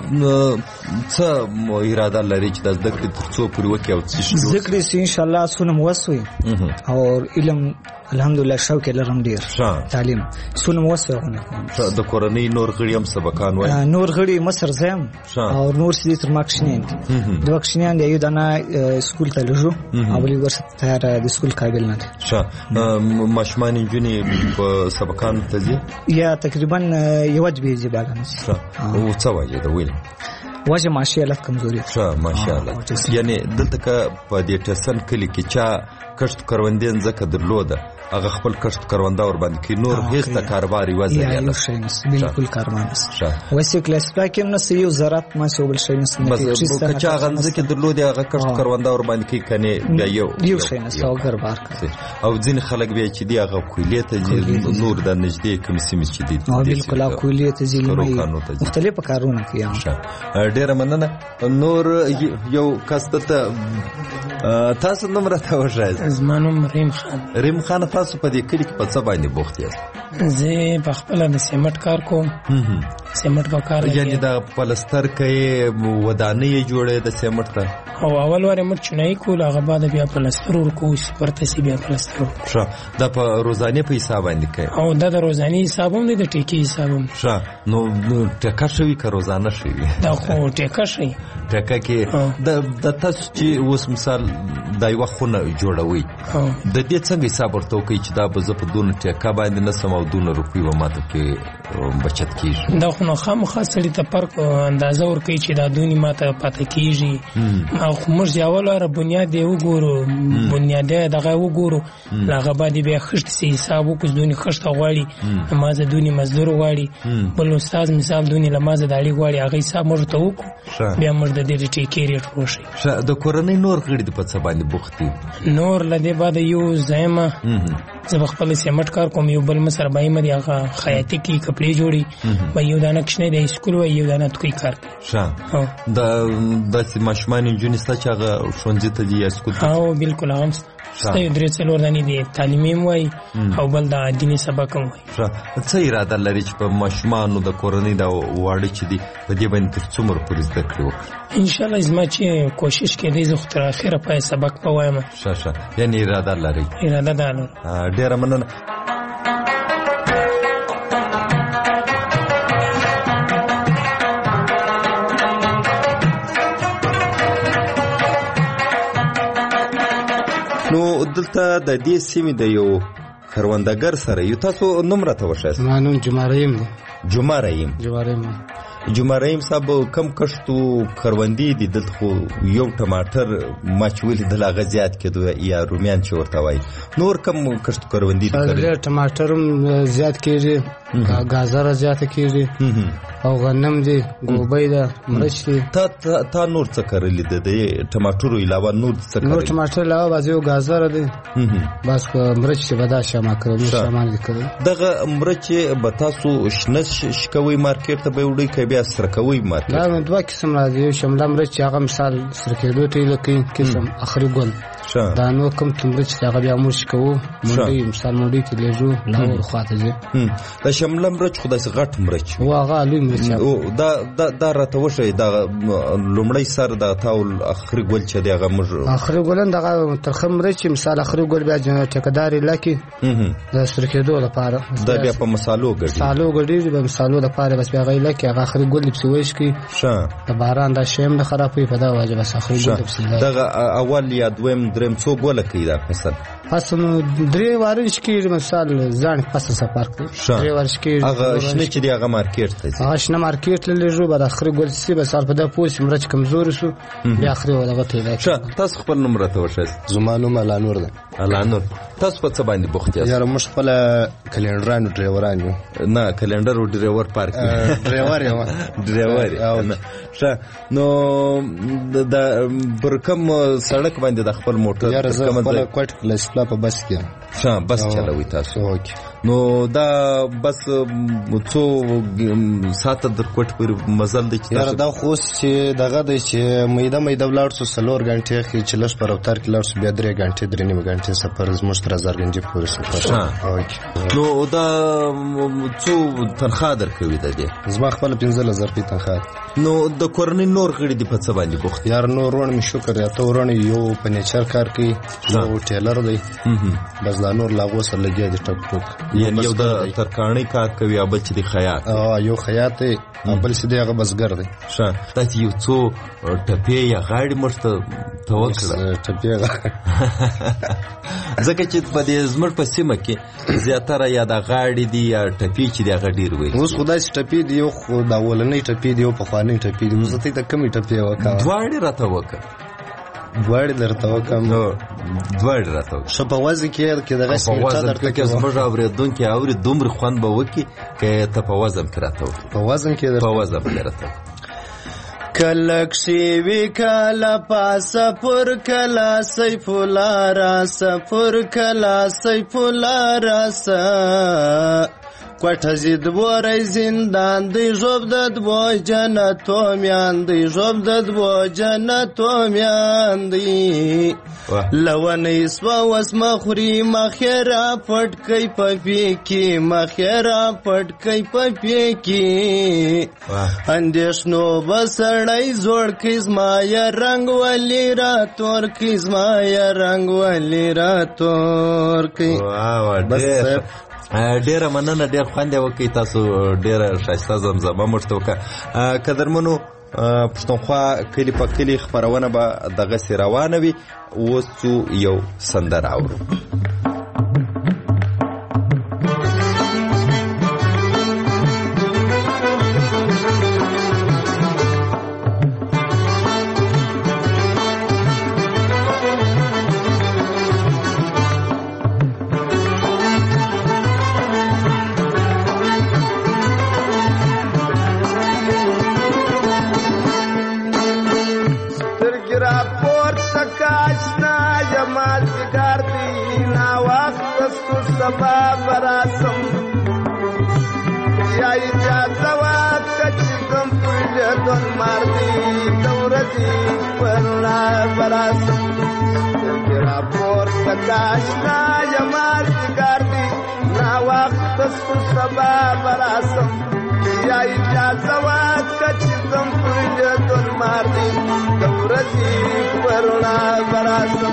څه اراده لري چې دا زده کړې تر څو پورې وکړي او څه زده کړې چې انشاءالله څونه مو وس وي او علم الحمدلله شوق یې لرم ډېر تعلیم څونه مو وس وي هغونه کوم د کورنۍ نور غړي هم سبقان وایي نور غړي مصر زه یم او نور چې دي تر ما کوچنیان دي دوه کوچنیان دي یو دانه سکول ته لږو او بل ورسره تیار د سکول قابل نه دي ښه ماشومان نجونې په سبقانو ته ځي یا تقریبا یوه دوې ځي بیا نه ښه او څه وایي د ویل وجه ماشاءالله کمزوري ښه ماشاءالله یعنې دلته که په دې ټسن کلي کې چا کښت کروندې ځکه درلوده هغه خپل کښت کرونده ور باندې کې نور هیڅ ته کاروبار یوازې یا یو شی نشته بالکل کاروبار نشته وایي کلاس پاکیم نشته یو زراعت ما څه بل شی نشته بس که چا هغه ځکه درلودي هغه کښت کرونده ور باندې کې کني بیا یو یو شی نشته او کاروبار کوي او ځینې خلک بیا چې دی هغه کویلې ته نور د نږدې کوم سیمې چې دي بالکل کویلې ته ځي مختلف کارونه کوي ډېره مننه نور یو کس ته تاسو نوم راته وښایاست زما نوم رحیم خان رحیم خان تاسو په دې کلي کې په څه باندې بوخت یاست زه په خپله د سیمټ کار کوم سیمټ په کار یعنې د پلستر کوې ودانۍ یې جوړې د سیمټ ته او اول وارې موږ چینایي کول هغه بعد بیا پلستر ورکوو ورته سي بیا پلستر ورکوو ښه دا په روزانې په حساب باندې کوي او دا د روزانې حساب هم دی د ټیکې حساب هم ښه نو ټیکه شوي که روزانه شوي دا خو ټیکه شي ټیکه کې د تاسو چې اوس مثال دا یوه خونه جوړوئ د دې څنګه حساب ورته وکړئ چې دا به زه په دونه ټیکه باندې نسم او دونه روپۍ به ماته کې بچت کېږي دا خو نو خامخا سړي ته فرق اندازه ورکوي چې دا دونې ماته پاته کېږي او موږ چې اول واره بنیاد یې وګورو بنیاد یې دغه وګورو له هغه بعد یې بیا خښت سي حساب وکړو دونې خښته غواړي له ما زه دونې مزدور غواړي بل استاد مثال دونې له ما زه داړي غواړي هغه حساب موږ ته وکړو بیا موږ د دې د ټیکې ریټ وښیي د کورنۍ نور غړي د په څه باندې بوخت دي نور له دې بعد یو زه یم زه خپل سیمټ کار کوم یو بل مسر بای مې هغه خیاطي کې کپڑے جوړي و یو دانه کښنه د اسکول و یو دانه کوي کار شه د د ماشومان انجونی ست هغه ښوونځي ته دی اسکول او بالکل هم ستاسو درې څلور دانی دی تعلیمي وای او بل د دیني سبق هم وای شه څه اراده لري چې په ماشومانو د کورنۍ د واړه چې دی په دې باندې تر څومره پورې زده کړې وکړي ان شاء الله زما چې کوشش کړي زه تر اخره پای سبق پوایم شه شه یعنی اراده لري اراده ده ډیره مننه نو دلته د دې سیمې د یو کروندګر سره یو تاسو نوم راته وښایاست ما نوم جماریم دی جماریم جماریم جماریم صاحب کم کښتو کروندې دي دلته خو یو ټماټر ما چې ولیدل هغه زیات کېدو یا رومیان چې ورته وایي نور کم کښتو کروندې دي ټماټر هم زیات کېږي ګازره زیاته کېږي او غنم دی ګوبۍ ده مرچ دی تا نور څه کرلي ده د ټماټرو علاوه نور څه کرلي نور ټماټر علاوه بعضې یو ګازره دی بس مرچ چې به دا شامه کړی نور شامان دي کړی دغه مرچ به تاسو شنه شکوئ مارکېټ ته به یې وړئ که بیا سره کوئ مارکېټ دا دوه قسم راځي یو شمله مرچ چې هغه مثال سره کېدو ته یې لکوي قسم اخري ګل دا نور کوم مرچ چې هغه بیا موږ شکوو منډۍ مثال منډۍ ته لیږو لاور خواته ځي د شمله مرچ خو داسې غټ مرچ و هغه لوی مرچ دا دا راته وښایي دا لومړی سر د تاول اخري ګل چې دی هغه موږ اخري ګل دغه ترخه مرچ مثال اخري ګل بیا ټیکهدار یې لکي د سره کېدو لپاره دا بیا په مسالو ګډي مسالو ګډي به مسالو لپاره بس بیا هغه لکي هغه اخري ګل پسې وشکي ښه د باران دا شیم نه خرابوي په دا وجه بس اخري ګل پسې دغه اول یا دویم دریم څو ګوله کوي دا فصل فصل درې وارش کېږي مثال ځان فصل څخه فرق دی درې وارش کېږي هغه شنه چې دی هغه مارکېټ ته ځي هغه شنه مارکېټ ته لېږو بعد اخري ګل سي بس په دا پوس مرچ کمزور شو بیا اخري ولغه ته ښه تاسو خپل نوم راته وښایاست زما نوم الانور ده الانور تاسو په څه باندې بوخت یاست یاره موږ خپل کلندرانو ډرایوران یو نه کلندر او ډرایور پارک ډرایور یم ډرایور ښه نو د برکم سړک باندې د خپل موټر یاره زه خپل کوټ لسپلا په بس کې ښه بس چلوي تاسو نو دا بس څو ساعته در کوټ پورې مزل دی چې یاره دا خو چې دغه دی چې میده میده ولاړ سو څلور غنټې خې چې لږ پر اوتار کې لاړ سو بیا درې غنټې درې نیمې غنټې سفر زموږ تر زرګنجې پورې سفر نو دا څو تنخواه درکوي د دې زما خپله پنځلس زره روپۍ تنخواه نو د کورنۍ نور غړي دي په څه باندې بوخت یار نور وروڼه مې شکر اته وروڼه یو په نیچر کار کوي یو ټیلر دی بس دا نور لا هغو سره لګیا دي ټک ټوک یعنې یو د ترکاڼۍ کار کوي او بل چې دی خیاط یو خیاط دی او بل چې دی هغه بزګر دی ښه داسې یو څو ټپې یا غاړې موږ ته ته وکړه ټپې ځکه چې په دې زموږ په سیمه کې زیاتره یا د غاړې دي یا ټپې چې دی هغه ډېر ویل اوس خو داسې ټپې دي یو خو د اولنۍ ټپې دي یو پخوانۍ ټپې دي اوس ته د کمې ټپې وکړه دواړې راته وکړه دواړې درته وکړم دواړې راته وکړه ښه په وزن کې کې دغه سیمټا درته کې زموږ اورېدونکي اوري دومره خوند به وکړي که ته په وزن کې راته وکړې په وزن کې په وزن کې راته کله کښې وي کله پاسه پر کله سیف الله راسه پر کله سیف الله راسه کوټه زید بوری زندان دی ژوب د دو جنتو میان دی ژوب د دو جنتو میان دی لونی سوه وس مخوري مخیره پټکی په پیکي مخیره پټکی په پیکي اندېښنو به سړی زوړ کي زما یې رنګ ولي را تور کي زما یې رنګ ولي را تور کي بس ډیره مننه ډیر خوند یې وکړئ تاسو ډیره ښایسته زمزمه موږ ته وکړه قدرمنو پښتونخوا کلي په کلي خپرونه به دغسې روانه وي اوس څو یو سندره اورو Por ta caixna, ja mal de gardina, o سبا براسم یا اجازه واکه چې کوم پر دون مار دی د ورځې پرنا براسم را پورته کاشنا یمازګار دی نا وخت سبا براسم یا اجازه واکه چې کوم پر دون مار دی د ورځې پرنا براسم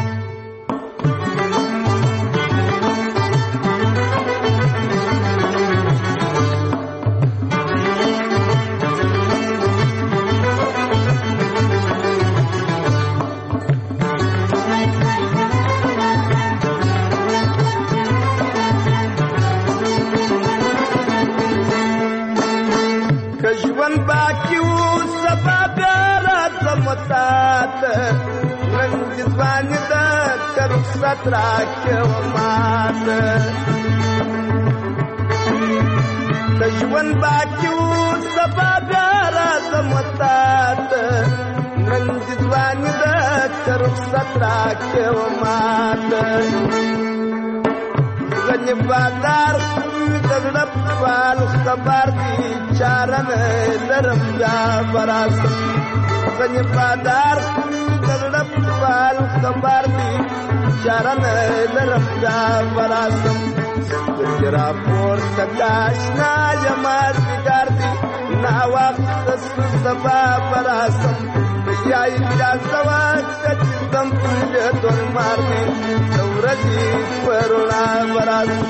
ژوند باقي و سبا بیا راځم تاته نن د ځواني ده که رخصت راکړې ماته د ژوند باقي و سبا بیا راځم تاته نن د ځواني ده که رخصت راکړې ماته غني بادار دغړه پال خبر دي چارن درم جا براسم غني بادار دغړه پال خبر دي چارن درم جا براسم ګرا پور تکاشنا یماز ګردي نا وخت سبا براسم یا اجازه واکه چې کوم پر دون مار دی د ورځې پرنا براسم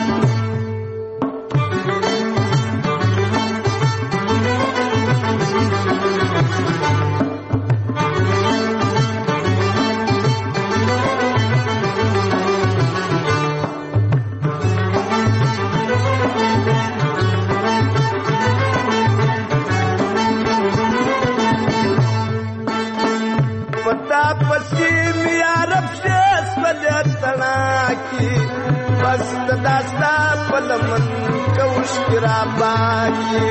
بس داستا پلمن کوش کرا باقی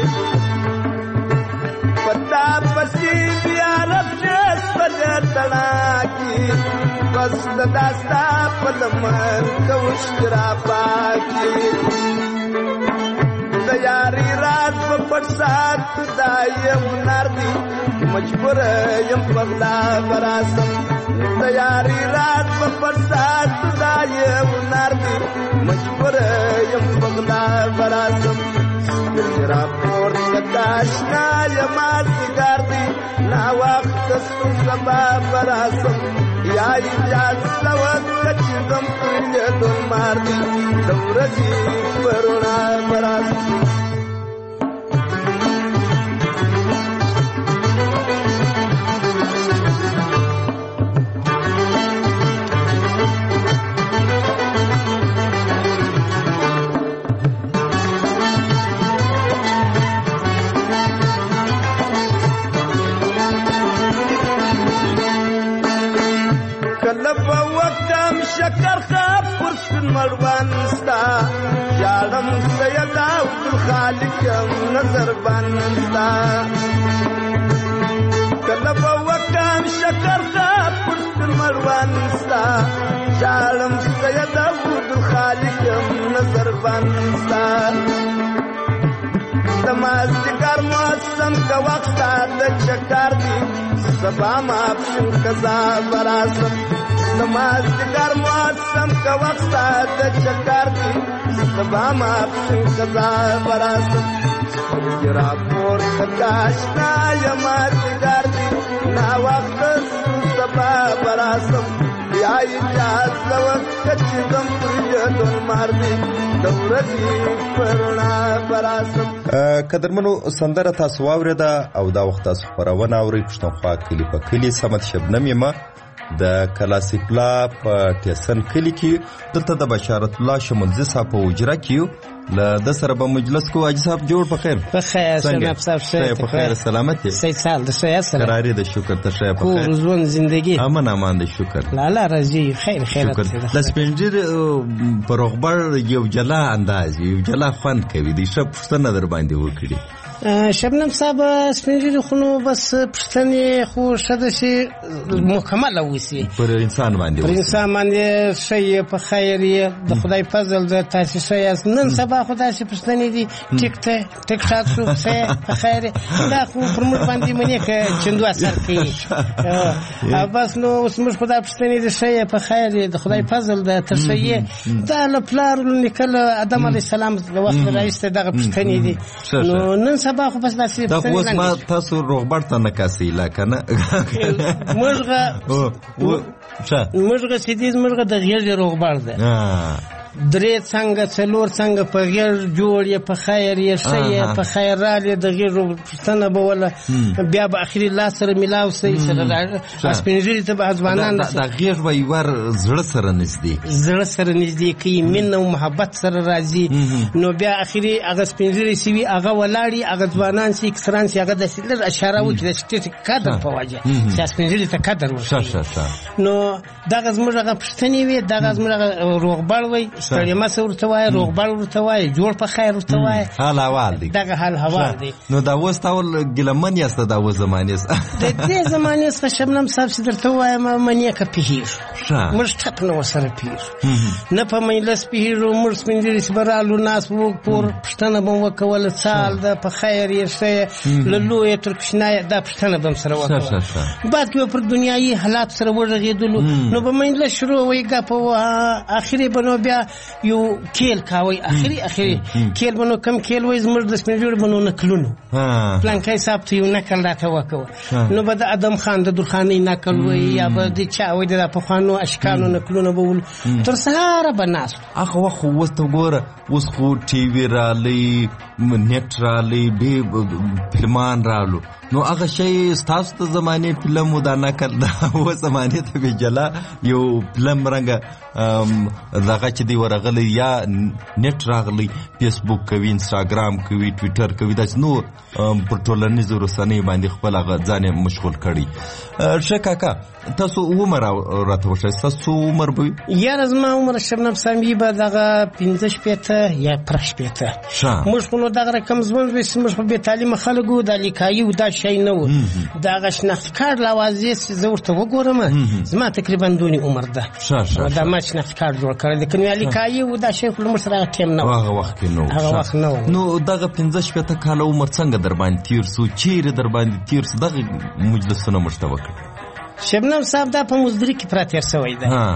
پتا پسی بیا رب جس پر تڑا کی بس داستا پلمن کوش کرا باقی تیاری رات پپٹ ساتھ دایم ناردی مجبور یم پغلا براسم تیاری رات پپٹ ساتھ دایم ناردی مجبور یم پغلا براسم را پور تکاشنا یمازګار دی نا وخت سبا براسم یا اجازه وکړه چې کوم پر دون مار دی د ورځې پرنا براسم شکر خاب پرسن مروان ستا یارم سیدا عبدالخالق یم نظر بانستا کلب وکام شکر خاب پرسن مروان ستا یارم سیدا عبدالخالق یم نظر بانستا دمازدګر موسم کا وخت د چکر دی سبا ماپشن کزا براسم نمازدګر موسم کا وخت د چکر دی سبا ماپشن کزا براسم جرا پور تکاشنا یمازدګر دی نا وخت سبا براسم یا اجازه وکړه چې کوم پر دون مار دی د ورځې پرنا براسم. قدرمنو سندره تاسو واورېده او دا وخت تاسو خپرونه اورئ. پښتونخوا کلي په کلي صمد شبنم یم د کلاسیپلا په ټیسن کلي کې. دلته د بشارت الله شمولزي صاحب په اجرا کې له د سره به مجلس کو. حاجي صاحب جوړ په خیر؟ په خیر شناب صاحب شه په خیر سلامت یې؟ صحیح حال د شه سره قراری د شکر ته شه په خیر روزون زندگی امن امان د شکر لا لا راځي خیر خیر د سپنجر په رغبر یو جلا انداز یو جلا فن کوي د شپ څه نظر باندې وکړي شبنم صاحب سپینږیري خو نو بس پښتنې خو ښه ده چې مکمله وسي پر انسان باندې پر انسان باندې ښه یې په خیر یې د خدای فضل ده تاسې ښه یاست نن سبا خو داسې پښتنې دي ټیک ته ټیک ټاک شو ښه په خیر دا خو پر موږ باندې منې که چندو اثر کوي بس نو اوس موږ خو دا پښتنې دي ښه یې په خیر یې د خدای فضل ده ته ښه یې دا له پلار نیکه له آدم علیه السلام له وخت راهیسې دغه پښتنې دي نو نن سبا خو بس داسې دا خو اوس ما تاسو روغبړ ته نه کاسیله که نه موږغه موږغه سیدیز موږغه د غېږې روغبړ ده درې څنګه څلور څنګه په غېږ جوړ یې په خیر یې ښه یې په خیر رالې د غېږو پوښتنه به وله بیا به اخري لاس سره میلاو سئ سره سپینږیري ته به ځوانان دا غېږ به یوار زړه سره نږدې زړه سره نږدې کوي مینه او محبت سره راځي نو بیا اخري هغه سپینږیري چې وي هغه ولاړي هغه ځوانان چې کسران چې هغه داسې لږ اشاره وکړي د ټیټ قدر په وجه چې سپینږیري ته قدر ورکوي نو دغه زموږ هغه پوښتنې وي دغه زموږ هغه روغبړ وی ستړي مه څه ورته وایه روغبړ ورته وایه جوړ په خیر ورته وایه حال حوال دی دغه حال حوال دی نو دا اوس تاول ګیلمن یاست د اوس زمانې د دې زمانې څخه شبنم صاحب چې درته ووایم منې که پوهېږو موږ ټپ نه ورسره پوهېږو نه په مجلس پوهېږو موږ سپین ږیري چې به رالو ناست وو پور پوښتنه به م وکوله څه حال ده په خیر یې ښه یې له لویه تر کوچنیه دا پوښتنه به م سره وکوله بعد کې به پر دنیایي حالات سره وغږېدلو نو به مجلس شروع وایي ګپه وه اخري به نو بیا یو کیل کاوی اخري اخري کیل به نو کم کیل وایي زموږ د سپین ږیرو به نو نکلونو پلانکی صاحب ته یو نکل راته وکوه نو به د ادم خان د درخانۍ نکل وایي یا به د چا وایي د پخوانو اشکالو نکلونه به ول تر سهاره به ناست هغه وخت خو اوس ته ګوره اوس خو ټي وي رالی نیټ رالی بې فلمان رالو نو هغه شی ستاسو د زمانې فلم و دا نکل دا اوس زمانې ته بې جلا یو فلم رنګه دغه چې دی ورغلی یا نیټ راغلی فیسبوک کوي انستاګرام کوي ټویټر کوي داسې نور پر ټولنیزو رسنیو باندې خپل هغه ځان یې مشغول کړي ښه کاکا تاسو عمر راته وښایئ ستاسو عمر به وي یاره زما عمر شبنم سامي به دغه پنځه شپېته یا پره شپېته موږ خو نو دغه رقم ژوند وي چې موږ خو بې تعلیمه خلک وو دا لیکایي و دا شی نه و دغه شناخت کارت لوازې چې زه ورته وګورم زما تقریبا دونې عمر ده دا ما شناخت کارت جوړ کړی دی که نو یا لیکایي و دا شی خو له موږ سره هغه ټیم نه و هغه وخت کې نه و هغه وخت نه و نو دغه پنځه شپېته کاله عمر څنګه در باندې تېر سو چیرې در باندې تېر سو دغه مجلسونه موږ ته وکړي شبنم صاحب دا په مزدوري کې پراتېر سوی ده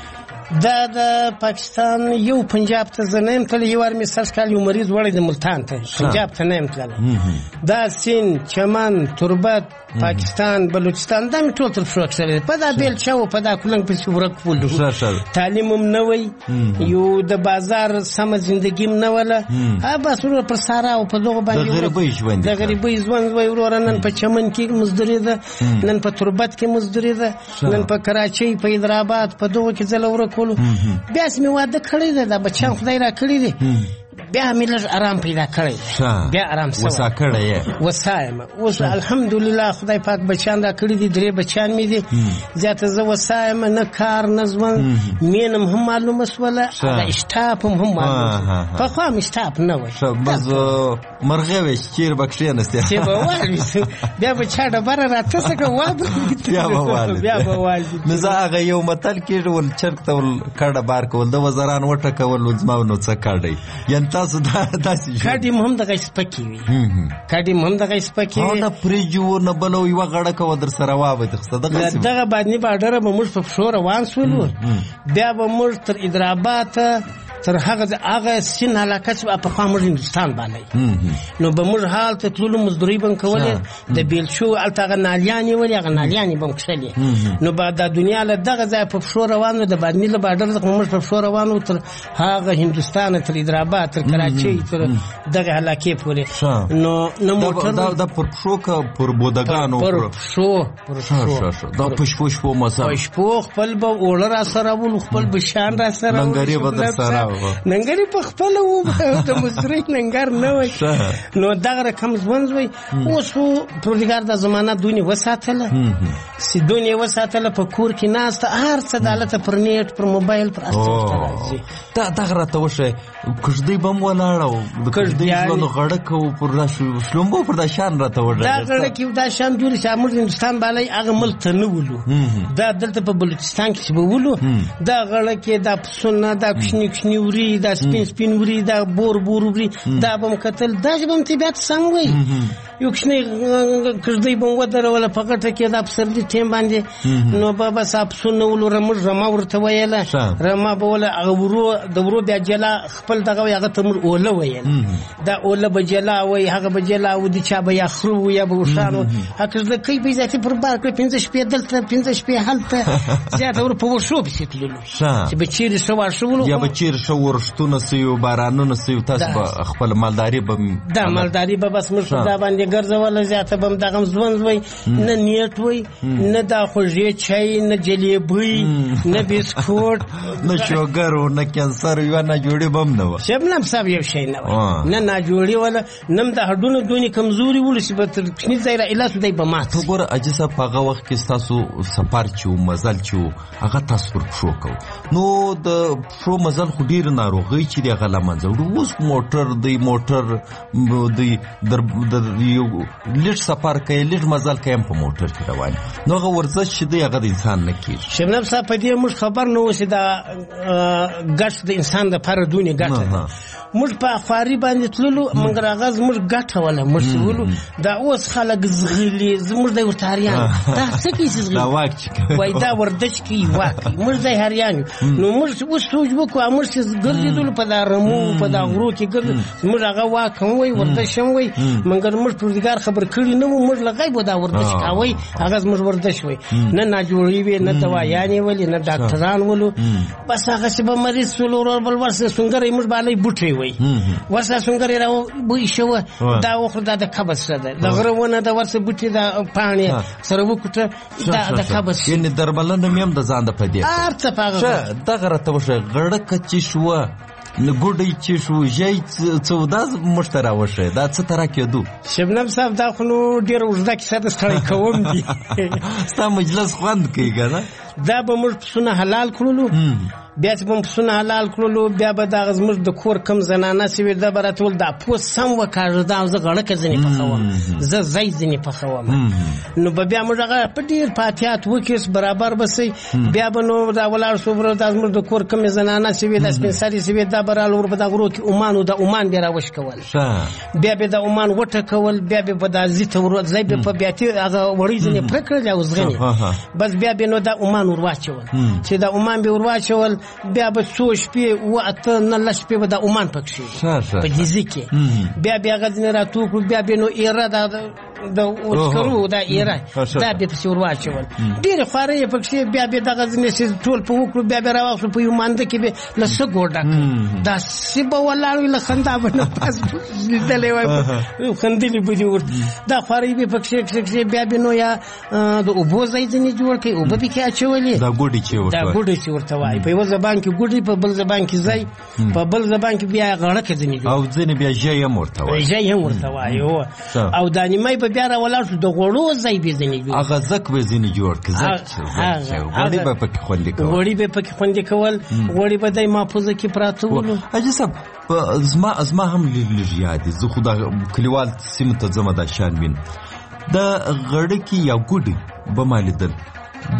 دا د پاکستان یو پنجاب ته زه نه یم تللی یو وار مې سږ کال یو مریض وړی د ملتان ته پنجاب ته نه یم تللی دا سیند چمن تربت پاکستان بلوچستان دا مې ټول تر پښو کښلی دی په دا بیلچه و په دا کلنګ پسې ورک ولو تعلیم هم نه وی یو د بازار سمه زندګي هم نه وله بس ورور پر سارا او په دغو باندې د غریبۍ ژوند وی وروره نن په چمن کې مزدوري ده نن په تربت کې مزدوري ده نن په کراچۍ په حیدرآباد په دغو کې زه ورک بیا چې مې واده کړی دی دا بچیان خدای را کړي دي بیا مې لږ آرام پیدا کړی بیا آرام سوی وسا کړی یې وسا یم اوس الحمدلله خدای پاک بچیان را کړي دي درې بچیان مې دي زیاته زه وسا یم نه کار نه ژوند مینه م هم معلومه شوله هغه اشتاپ هم هم معلومه پخوا م اشتاپ نه وی بس مرغۍ وی چې چیر به کښېنستې چې به والوي بیا به چا ډبره راته څه که واده بیا به والي بیا به والي نو زه هغه یو متل کېږي ول چرګ ته ول کډه بار کول د وزران وټکول زما نو څه کډی یعنې تاسو داسې کډې م هم دغه سپکې وي کډې م هم دغه سپکې وي نه پرېږي و نه بله یوه غړکه و در سره واوښته دغه بادني باډره به موږ په پښو روان شولو بیا به موږ تر حیدرآباد ته تر هغه هغه سین علاقه چې پخوا موږ هندوستان باندې نو به موږ هلته تللو مزدورۍ به م کولې د بیلچو هلته هغه نالیانې ولې هغه نالیانې به م کښلې نو به دا دنیا له دغه ځایه په پښو روان وو د بادني له باډر څخه موږ په پښو روان وو تر هغه هندوستانه تر حیدرآباد تر کراچۍ تر دغه علاقې پورې نو نو موټر دا پر پښو که پر بودګانو پر پښو پر پښو دا په شپو شپو مسا په شپو خپل به اوړه را سره ول خپل به شیان را سره لنګرې به در سره ننګر په خپل و د مصری ننګر نه وای نو دغه رقم ژوند وای اوس پروردګار د زمانہ دونی وساتله سي دونی وساتله په کور کې ناسته هر څه دالته پر نیټ پر موبایل پر اساس دا دغه راته وشه کښدی بم ولاړو د کښدی ژوند غړکو پر راشو شلمبو پر د شان راته وړه دا غړکی دا شان جوړ چې امر هندستان باندې هغه ملک ته نه ولو دا دلته په بلوچستان کې به ولو دا غړکی دا پسونه دا کښنی کښنی وری دا سپین سپین وری دا بور بور وری دا بم قتل دا بم طبيعت څنګه وي یو کښنی کښدی بم ودر ولا فقط کې دا پر دې ټیم باندې نو بابا صاحب سونه ولو رمر رما ورته ویله رما به ولا هغه ورو د ورو بیا جلا خپل دغه هغه تمر اوله ویل دا اوله بجلا وي هغه بجلا و دي چا به یا خرو یا به وشانو هکه د کوي په ذاتي پر بار کوي پنځه شپې دلته پنځه شپې هلته زیاته ور په ورشو به سیتللو چې به چیرې سوا شولو یا به چیرې شو ورشتونه سيو بارانونه سيو تاسو به خپل مالداري به دا مالداري به بس مرشد دا باندې ګرځول زیاته بم دغه ځوند وي نه نیټ وي نه دا خوږی چای نه جلیبي نه بسکوټ نه شوګر نه کانسر یو نه جوړي بم نه شبنم صاحب یو شي نه نه نه جوړي ولا نم د هډونو دونی کمزوري ولسی به تر کښنی ځای را الاس دی به مات تو ګور اجازه په هغه وخت کې تاسو سفر چو مزل چو هغه تاسو پر شو کو نو د شو مزل خو ډیر ناروغي چې دی غلا منځو اوس موټر دی موټر دی در یو لټ سفر کوي لټ مزل کوي په موټر کې روان نو هغه ورزش چې دی هغه د انسان نه کیږي شبنم صاحب په دې موږ خبر نه وسی دا ګټ د انسان د پر دونی ګټه موږ په خواري باندې تللو موږ راغز موږ ګټه ولا موږ ولو دا اوس خلک زغلي زموږ د ورتاریان دا څه کیږي زغلي دا واک وای دا وردش کی واک موږ د هریان نو موږ اوس سوچ وکړو موږ چې ګرځیدل په دا رمو په دا غرو کې ګرځ موږ هغه واک هم وای وردش هم وای مګر موږ پروردګار خبر کړی نه موږ لغای بو دا وردش کاوي هغه موږ وردش وای نه نه جوړی وي نه دوايانې ولې نه ډاکټران ولو بس هغه چې به مریض ولور بل ورسه څنګه موږ باندې بوټي وای ورسه څنګه راو بو شو دا وخت دا د قبض سره د غرونه د ورسه بوټي د پانی سره وکټه دا د قبض یعنی درملنه مې هم د ځان د پدې ارڅ پاغه دغه راته وشه غړک چې شو نګوډی چې شو جای څوداز مشترا وشه دا څه تر کېدو شبنم صاحب دا خو ډیر وزدا کې ساده ستړی کوم دي ستا مجلس خوند کوي کنه دا به موږ سونه حلال کړلو بیا چې موږ سونه حلال کړلو بیا به دا زموږ د کور کم زنانه سوي د براتول دا پوس سم وکړه دا زه غړکه ځنی پخوم زه زای ځنی پخوم نو به بیا موږ هغه په ډیر پاتیات وکیس برابر بسې بیا به نو دا ولاړ شو بر دا زموږ د کور کم زنانه سوي د سپینساري سوي دا برال ور په دا غرو کې اومانو د اومان بیا راوښ کول بیا به د اومان وټه کول بیا به په د زیته ور ځای به په بیا ته هغه وړي ځنی پرکړل او زغنی بس بیا به نو دا اومان ور واچول چې دا اومان به ور واچول بیا به څو شپې و اته نه لس شپې به د اومان پکښې په جزي کې بیا بیا غځنه راتو کړو بیا به نو ایره دا د اوسکرو دا ایره دا به په ور واچول ډېر خوارې پکښې بیا به د غځنه سي ټول په وکړو بیا به راوښو په یو مانده کې به لسه ګوډه دا سبا ولاړ له خندا باندې پاس دلې وای خندلې بده ور دا خوارې به پکښې پکښې بیا به نو یا د اوبو ځای ځنی جوړ کړي او به کې اچولې دا ګوډي چې ورته دا ګوډي چې ورته وای په یو زبان کې ګوډي په بل زبان کې ځای په بل زبان کې بیا غړکه ځنی جوړ او ځنی بیا ځای هم ورته وای ځای هم ورته وای او د نیمه په بیا را ولاړ شو د غوړو ځای به ځنی جوړ هغه زک به ځنی جوړ کړي غوړي به پکې خوندې کول غوړي به پکې خوندې کول غوړي به دای محفوظه کې پراته ول اجي صاحب ازما ازما هم لږ یاد زه خو د کلیوال سیمه ته زما د شان وین د غړکی یا ګوډي به مالیدل د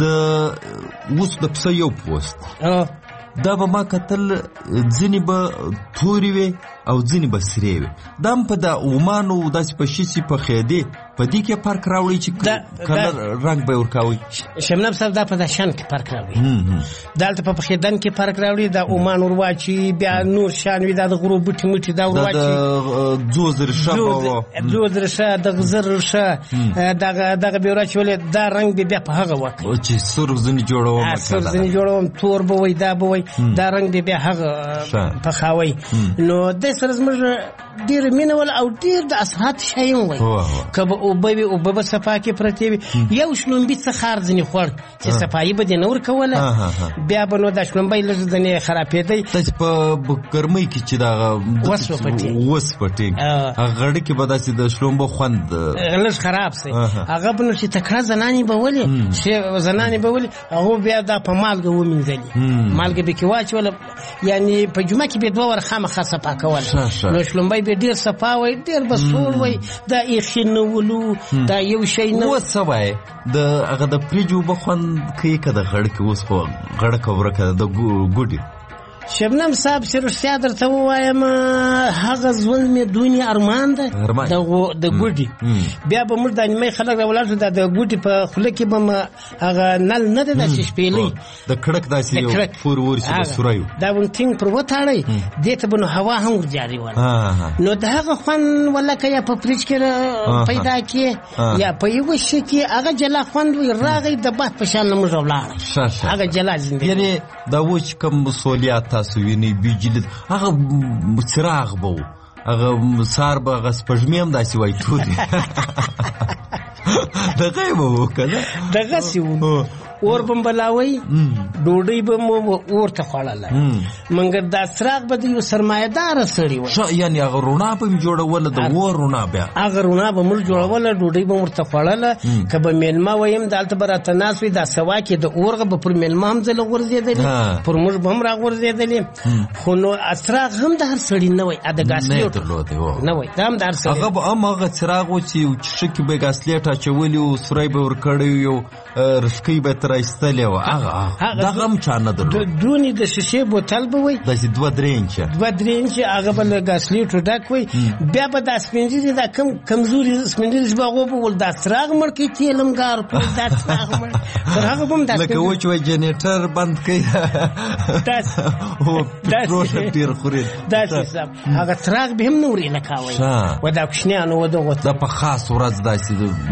اوس د پسه یو پوسټ دا به ما کتل ځینې به تورې وي او ځینې به سرې وي دا هم په د اومانو داسې په شیسي په خیدې په دې کې فرق راوړي چې کلر رنګ به ورکوي شمنم صاحب دا په د شان کې فرق راوړي دلته په خیدن کې فرق راوړي د اومان ورواچي بیا نور شان وي د غرو بوټي مټي دا ورواچي د جوز رشه جوز رشه د غزر رشه دغه دغه به ورواچول دا رنګ بیا په هغه وخت چې سرخ ځنې جوړوم سرخ ځنې جوړوم تور به وي دا به وي دا رنګ بیا هغه په خاوي نو د سره زموږ ډیر مینول او ډیر د اصحاب شایم وي کبه اوبه وي اوبه به صفا کې پرتې وي یو شلومبي څه خار ځینې خوړ چې صفایي به دې نه ورکوله بیا به نو دا شلومبی لږ ځینې خرابېدی داسې په ګرمۍ کې چې دغه وسپټې هغه غړي کې به داسې د شلومبو خوند لږ خراب سي هغه به نو چې تکړه زنانې به ولې چې زنانې به ولې هغه بیا دا په مالګه ومینځلي مالګه به کې واچوله یعنی په جمعه کې به دوه ور خامخا صفا کول نو شلومبی به ډېر صفا وای ډېر به سوړ وای دا ایخي نه ولو دا یو شی نه و څه وای د هغه د فریجو به خوند کوي که د غړ کې اوس خو غړکه ورکه د ګوډي شبنم صاحب چې رښتیا درته ووایم هغه ژوند مې دونې ارمان ده د ګوډي بیا به موږ د نیمۍ خلک راولاړ شو دا د ګوډي په خوله کې به م هغه نل نه ده داسې شپېلۍ د کړک داسې یو پور ورسي به سوری دا ون ټینګ پر وتاړی دې ته به نو هوا هم ورجاري وله نو د هغه خوند ولکه یا په فریج کې پیدا کړې یا په یوه شي کې هغه جلا خوند وي راغی د باد په شان نه موږ ولاړی هغه جلا زندګي یعنې دا وچ کم سولیات تاسو ویني بجلی هغه څراغ به و هغه سار به هغه سپږمې هم داسې وای تورې دغه یې به و که نه دغسې و اور به بلاوي ډوډۍ به مو اور ته خوړله مګر دا څراغ به د یو سرمایه‌داره سړي وای یعنې هغه رڼا به مې جوړوله د اور رڼا بیا هغه رڼا به موږ جوړوله ډوډۍ به ورته خوړله که به میلمه ویم دلته به راته ناست وي دا سوا کې د اور به پر میلمه هم ځله غورځېدلې پر موږ به هم راغورځېدلې خو نو څراغ هم د هر سړي نه وای د ګاسلیټ نه وای دا هم د هر سړي هغه به هم هغه څراغ و چې یو چیښه کې به یې ګاسلیټ اچولي و سوری به ورکړی یو رشکۍ به راایستلې وه هغه دغه هم چا نه درلود دونې د شیشې بوتل به وای داسې دوه درې انچه دوه درې انچه هغه به له ګاسلیټو ډک وای بیا به دا سپین ږیري دا کم کمزوري سپین ږیري چې به هغو به ول دا څراغ مړ کړي تیلمګار کړي دا څراغ مړ پر هغه به هم دا لکه وچ وای جنریټر بند کړي روښه ډېر خوري داسې حساب هغه څراغ به هم نه ورې لکاوی و دا کوچنیانو و دغو دا په خاص ورځ داسې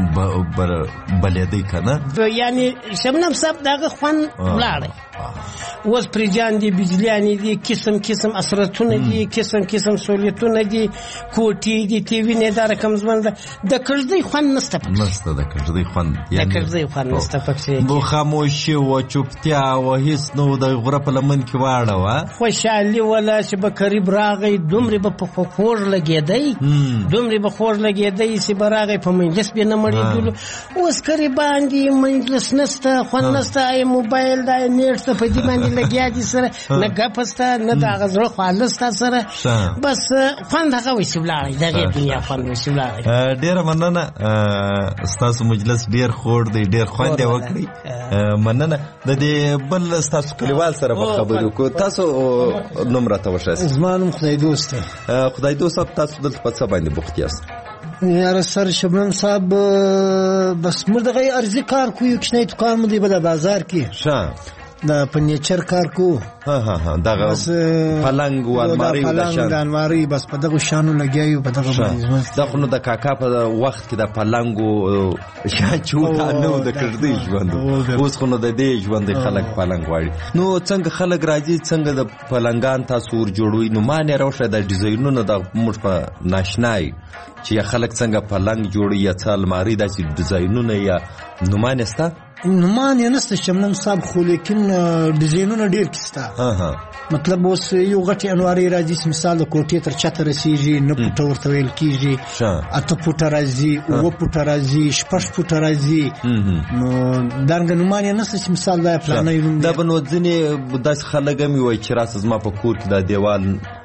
بلېدی که نه یعنی شبنم صاحب دغه خوند ولاړی اوس پریجان دي بجلیانې دي قسم قسم اثرتونه دي قسم قسم سهولتونه دي کوټې دي تی وي نه دا رقم ژوند ده د کږدۍ خوند نسته پکې نسته د کږدۍ خوند د کږدۍ خوند نسته پکې نو خاموشي و چوپتیا و هیڅ نو د غره په لمن کې واړه وه خوشحالي وله چې به قریب راغی دومرې به په خوږ لګېدی دومرې به خوږ لګېدی چې به راغی په مجلس به نه مړېدلو اوس قریبان دي مجلس نسته خوند نسته ای موبایل دا نیټ ته په دې باندې لګیا دي سره نه ګپ سته نه د هغه زړه خواله سته سره بس خوند هغه ویسې ولاړی دغې دنیا خوند ویسې ولاړی ډېره مننه ستاسو مجلس ډېر خوږ دی ډېر خوند یې وکړئ مننه د دې بل ستاسو کلیوال سره به خبرې وکړو تاسو نوم راته وښایاست زما نوم خدای دوست دی خدای دوست صاحب تاسو دلته په څه باندې بوخت یاست یاره سر شبنم صاحب بس موږ دغه عرضي کار کوو یو کوچنی دوکان مو دی په بازار کې ښه د فرنیچر کار کوو ها ها ها دغه پلنګ و الماری د پلنګ د الماری بس په دغه شانو لګیایو په دغه باندې دا خو نو د کاکا په وخت کې د پلنګو شاچوتا نو د کړدی ژوند اوس خو نو د دې ژوند خلک پلنګ واړي نو څنګه خلک راځي څنګه د پلنګان تاسو ور جوړوي نو ما نه راوښه د ډیزاینونو د موږ په ناشنای چې خلک څنګه پلنګ جوړي یا څه الماری داسې ډیزاینونه یا نومانه ستا نومان یې نسته شبنم صاحب خو لیکن ډیزاینونه ډېر کسته مطلب اوس یو غټې انوارې راځي چې مثال د کوټې تر چته رسېږي نه فوټه ورته ویل کېږي اته فوټه راځي اووه فوټه راځي شپږ فوټه راځي نو دارنګه نومان یې نسته چې مثال دا پلانۍ نوم دا به نو ځینې داسې خلک هم وایي چې راسه زما په کور کې دا دیوال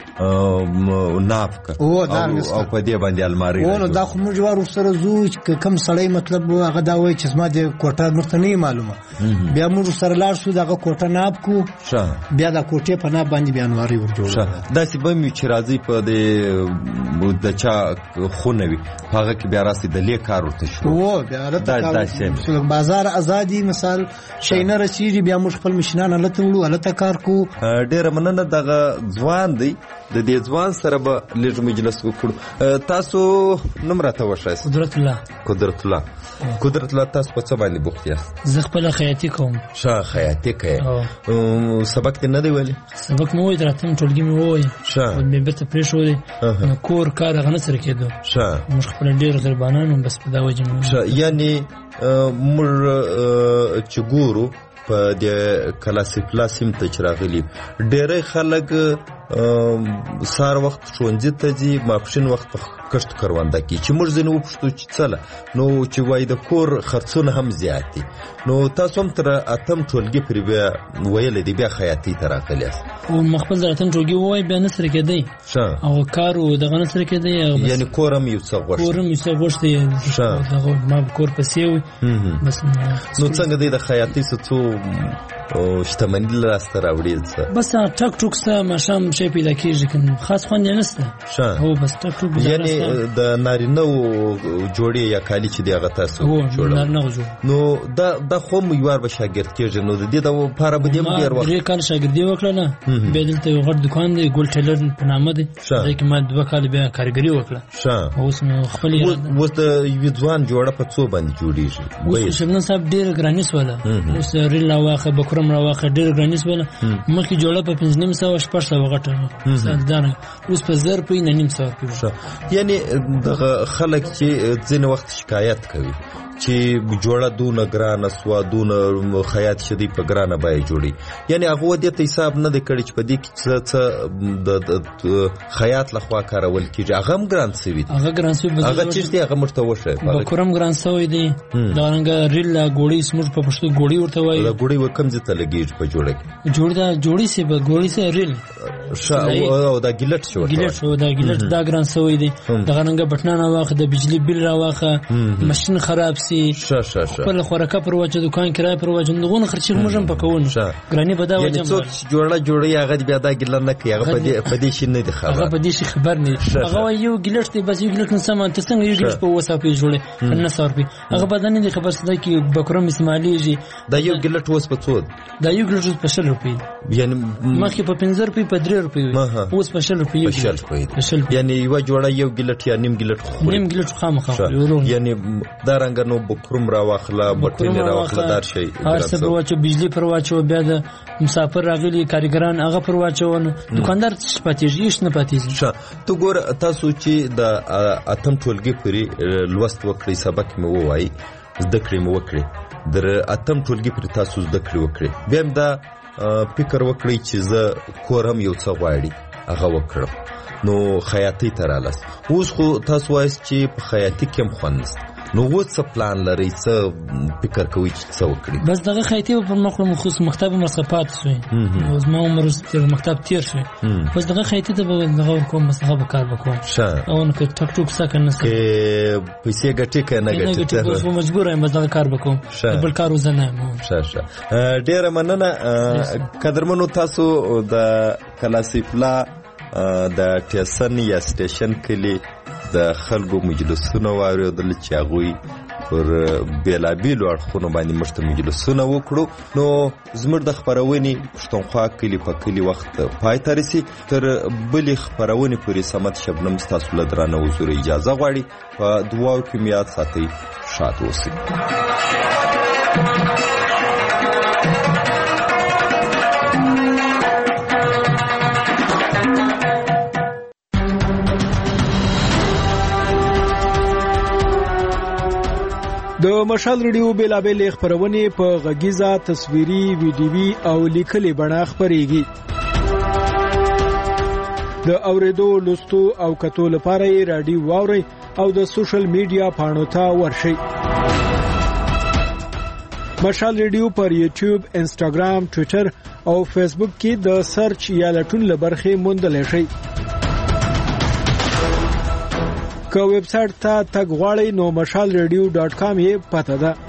ناف که او په دې باندې الماری او نو دا خو موږ وارو سره زو چې کم سړی مطلب هغه دا وایي چې زما د کوټه مرته نه معلومه بیا موږ سره لاړ شو دغه کوټه ناپ کو بیا دا کوټې په ناپ باندې بیا انواري ورجوړ داسې به مې چې راځي په دې د چا خونه وي هغه کې بیا راسي د لې کار ورته شو او بیا راته بازار ازادي مثال شي نه رسېږي بیا موږ خپل مشنان هلته وړو هلته کار کو ډېره مننه دغه ځوان دی د دې ځوان سره به لږ مجلس وکړو. تاسو نوم راته وښایاست. قدرت الله. قدرت الله قدرت الله تاسو په څه باندې بوخت یاست؟ زه خپله خیاطي کوم. ښه خیاطي کوې. سبق دې نه دی ویلی؟ سبق مې ووایي د راتلم ټولګي مې ووایي ښه مې بېرته پرېښودی نو کور کار هغه نه سره کېدو. ښه موږ خپله ډېر غریبانان وم بس په دا وجه مې. ښه یعنې موږ چې ګورو په دې کلاسیپلا سیمې ته چې راغلي ډېری خلک سهار وخت ښوونځي ته ځي ماپښین وخت په کښت کرونده کې چې موږ ځینې وپوښتو چې څله نو چې وایي د کور خرڅونه هم زیات دي. نو تاسو هم تر اتم ټولګي پورې بیا ویلی دی بیا خیاطۍ ته راغلي یاست. ما خپل د اتم ټولګي ووایي بیا نه سره کېدی او کار و دغه نه سره کېدی. یعنې کور هم یو څه غوښتي. کور هم یو څه غوښتي ما به کور پسې وي. نو څنګه دی د خیاطۍ څه څو شتمني لاسته راوړي؟ بس ټک ټوک څه ماښام شی پیدا کېږي که خاص خوند یې نشته. هو بس ټک ټوک. یعنې د نارینهو جوړې یا کالي چې دی هغه تاسو جوړوئ. نو دا دا خو هم یو وار به شاګرد کېږي نو د دې دپاره به دې هم ډېر وخت. ما درې کاله شاګردي وکړله بیا دلته یو غټ دکان دی ګل ټیلر په نامه دی ځای کې ما دوه کاله بیا کارګري وکړه. اوس مې خپل اوس د یوې ځوان جوړه په څو باندې جوړېږي؟ اوس شبنم صاحب ډېره ګراني سوله. اوس ریل راواخه بکرم راواخه ډېره ګراني سوله. مخکې جوړه په پنځه نیم سوه شپږ سوه غټه وه اوس په زر روپۍ نه نیم سوه روپۍ. یعنې دغه خلک چې ځینې وخت شکایت کوي چې جوړه دونه ګرانه سوه دونه خیاط چې دی په ګرانه بیه جوړي. یعنې هغه دې ته حساب نه دی کړی چې په دې کې څه څه د خیاط لخوا کارول کېږي هغه هم ګران سوي دي. هغه ګران سوي هغه چیز دی هغه موږ ته وښایه. بکور هم ګران سوی دی. دارنګه ریل ګوړی زموږ په پښتو ګوړی ورته وایي. ګوړی و کوم ځای ته لګېږي په جوړه کې؟ جوړ دا جوړی سي به ګوړی سي ریل او دا ګیلټ شو ګیلټ شو دا ګیلټ دا ګران سوی دی. دغه رنګه بټنانه واخه د بجلی بیل راواخه ماشین خراب سي خپل خوراکه پر وجه دکان کرای پر وجه دغه خرچې موږ هم پکونو ګرانی په دا وجه څوک جوړه جوړي هغه بیا دا ګیلن نه کوي هغه په دې شي نه دی خبر هغه په دې شي خبر نه هغه یو ګیلټ دی بس یو ګیلټ سامان ته څنګه یو ګیلټ په وساپې جوړه نه سورپی هغه بدن نه خبر ستای کی بکرم اسماعیلی دا یو ګیلټ وس په څو دا یو ګیلټ په شل روپی یعنی مخکې په پنځه روپی په درې روپی اوس په شل روپی یعنی یو جوړه یو ګیلټ یا نیم ګیلټ نیم ګیلټ خامخا یعنی دا رنګ نو بکرم را واخله بټینه را واخله دار شي هر څه پر واچو بجلی پر واچو بیا د مسافر راغلي کارګران هغه پر واچو دکاندار شپاتیږي هیڅ نه پاتېږي. ښه تو ګور تاسو چې د اتم ټولګي پرې لوست وکړئ سبق مې ووایي زده کړې مې وکړې در اتم ټولګي پرې تاسو زده کړې وکړې بیا هم دا فکر وکړئ چې زه کور هم یو څه غواړي هغه وکړم نو خیاطۍ ته رالاست. اوس خو تاسو وایست چې په خیاطۍ کې هم خوند نشته نو اوس څه پلان لرئ څه فکر کوئ چې څه وکړئ؟ بس دغه خیاطۍ به پر مخ مخصوص مکتب ورڅخه پاتې شوی اوس ما عمر تر مکتب تېر شوی بس دغه خیاطۍ ته به دغه ورکوم بس هغه به کار وکړم او نو که ټک ټوک څه که نه څه که پیسې ګټې که نه ګټې اوس به مجبور یم بس دغه کار به کوم بل کار زه نه یم. ښه ښه ډېره مننه قدرمنو تاسو د کلاسیپلا د ټیسن یا سټیشن کلي د خلکو مجلسونه واورېدل چې هغوی پر بېلابېلو اړخونو باندې موږ ته مجلسونه وکړو. نو زموږ د خپرونې پښتونخوا کلي په کلي وخت پای ته رسي. تر بلې خپرونې پورې صمد شبنم ستاسو له درانه حضور اجازه غواړي. په دعاو کې مې یاد ساتئ شاد اوسئ. د مشال ریډیو بیلابېلې خپرونې په غږیزه تصویري ویډیوي او لیکلي بڼه خپرېږي. د اورېدو لوستو او کتو لپاره یې راډیو واورئ او د سوشل میډیا پاڼو ته ورشئ. مشال ریډیو پر یوټیوب، انسټاګرام، ټویټر او فیسبوک کې د سرچ یا لټون له برخې موندلی شئ. که ویب سایټ ته تګ غواړئ نو مشال ریډیو ډاټ کام یې پته ده.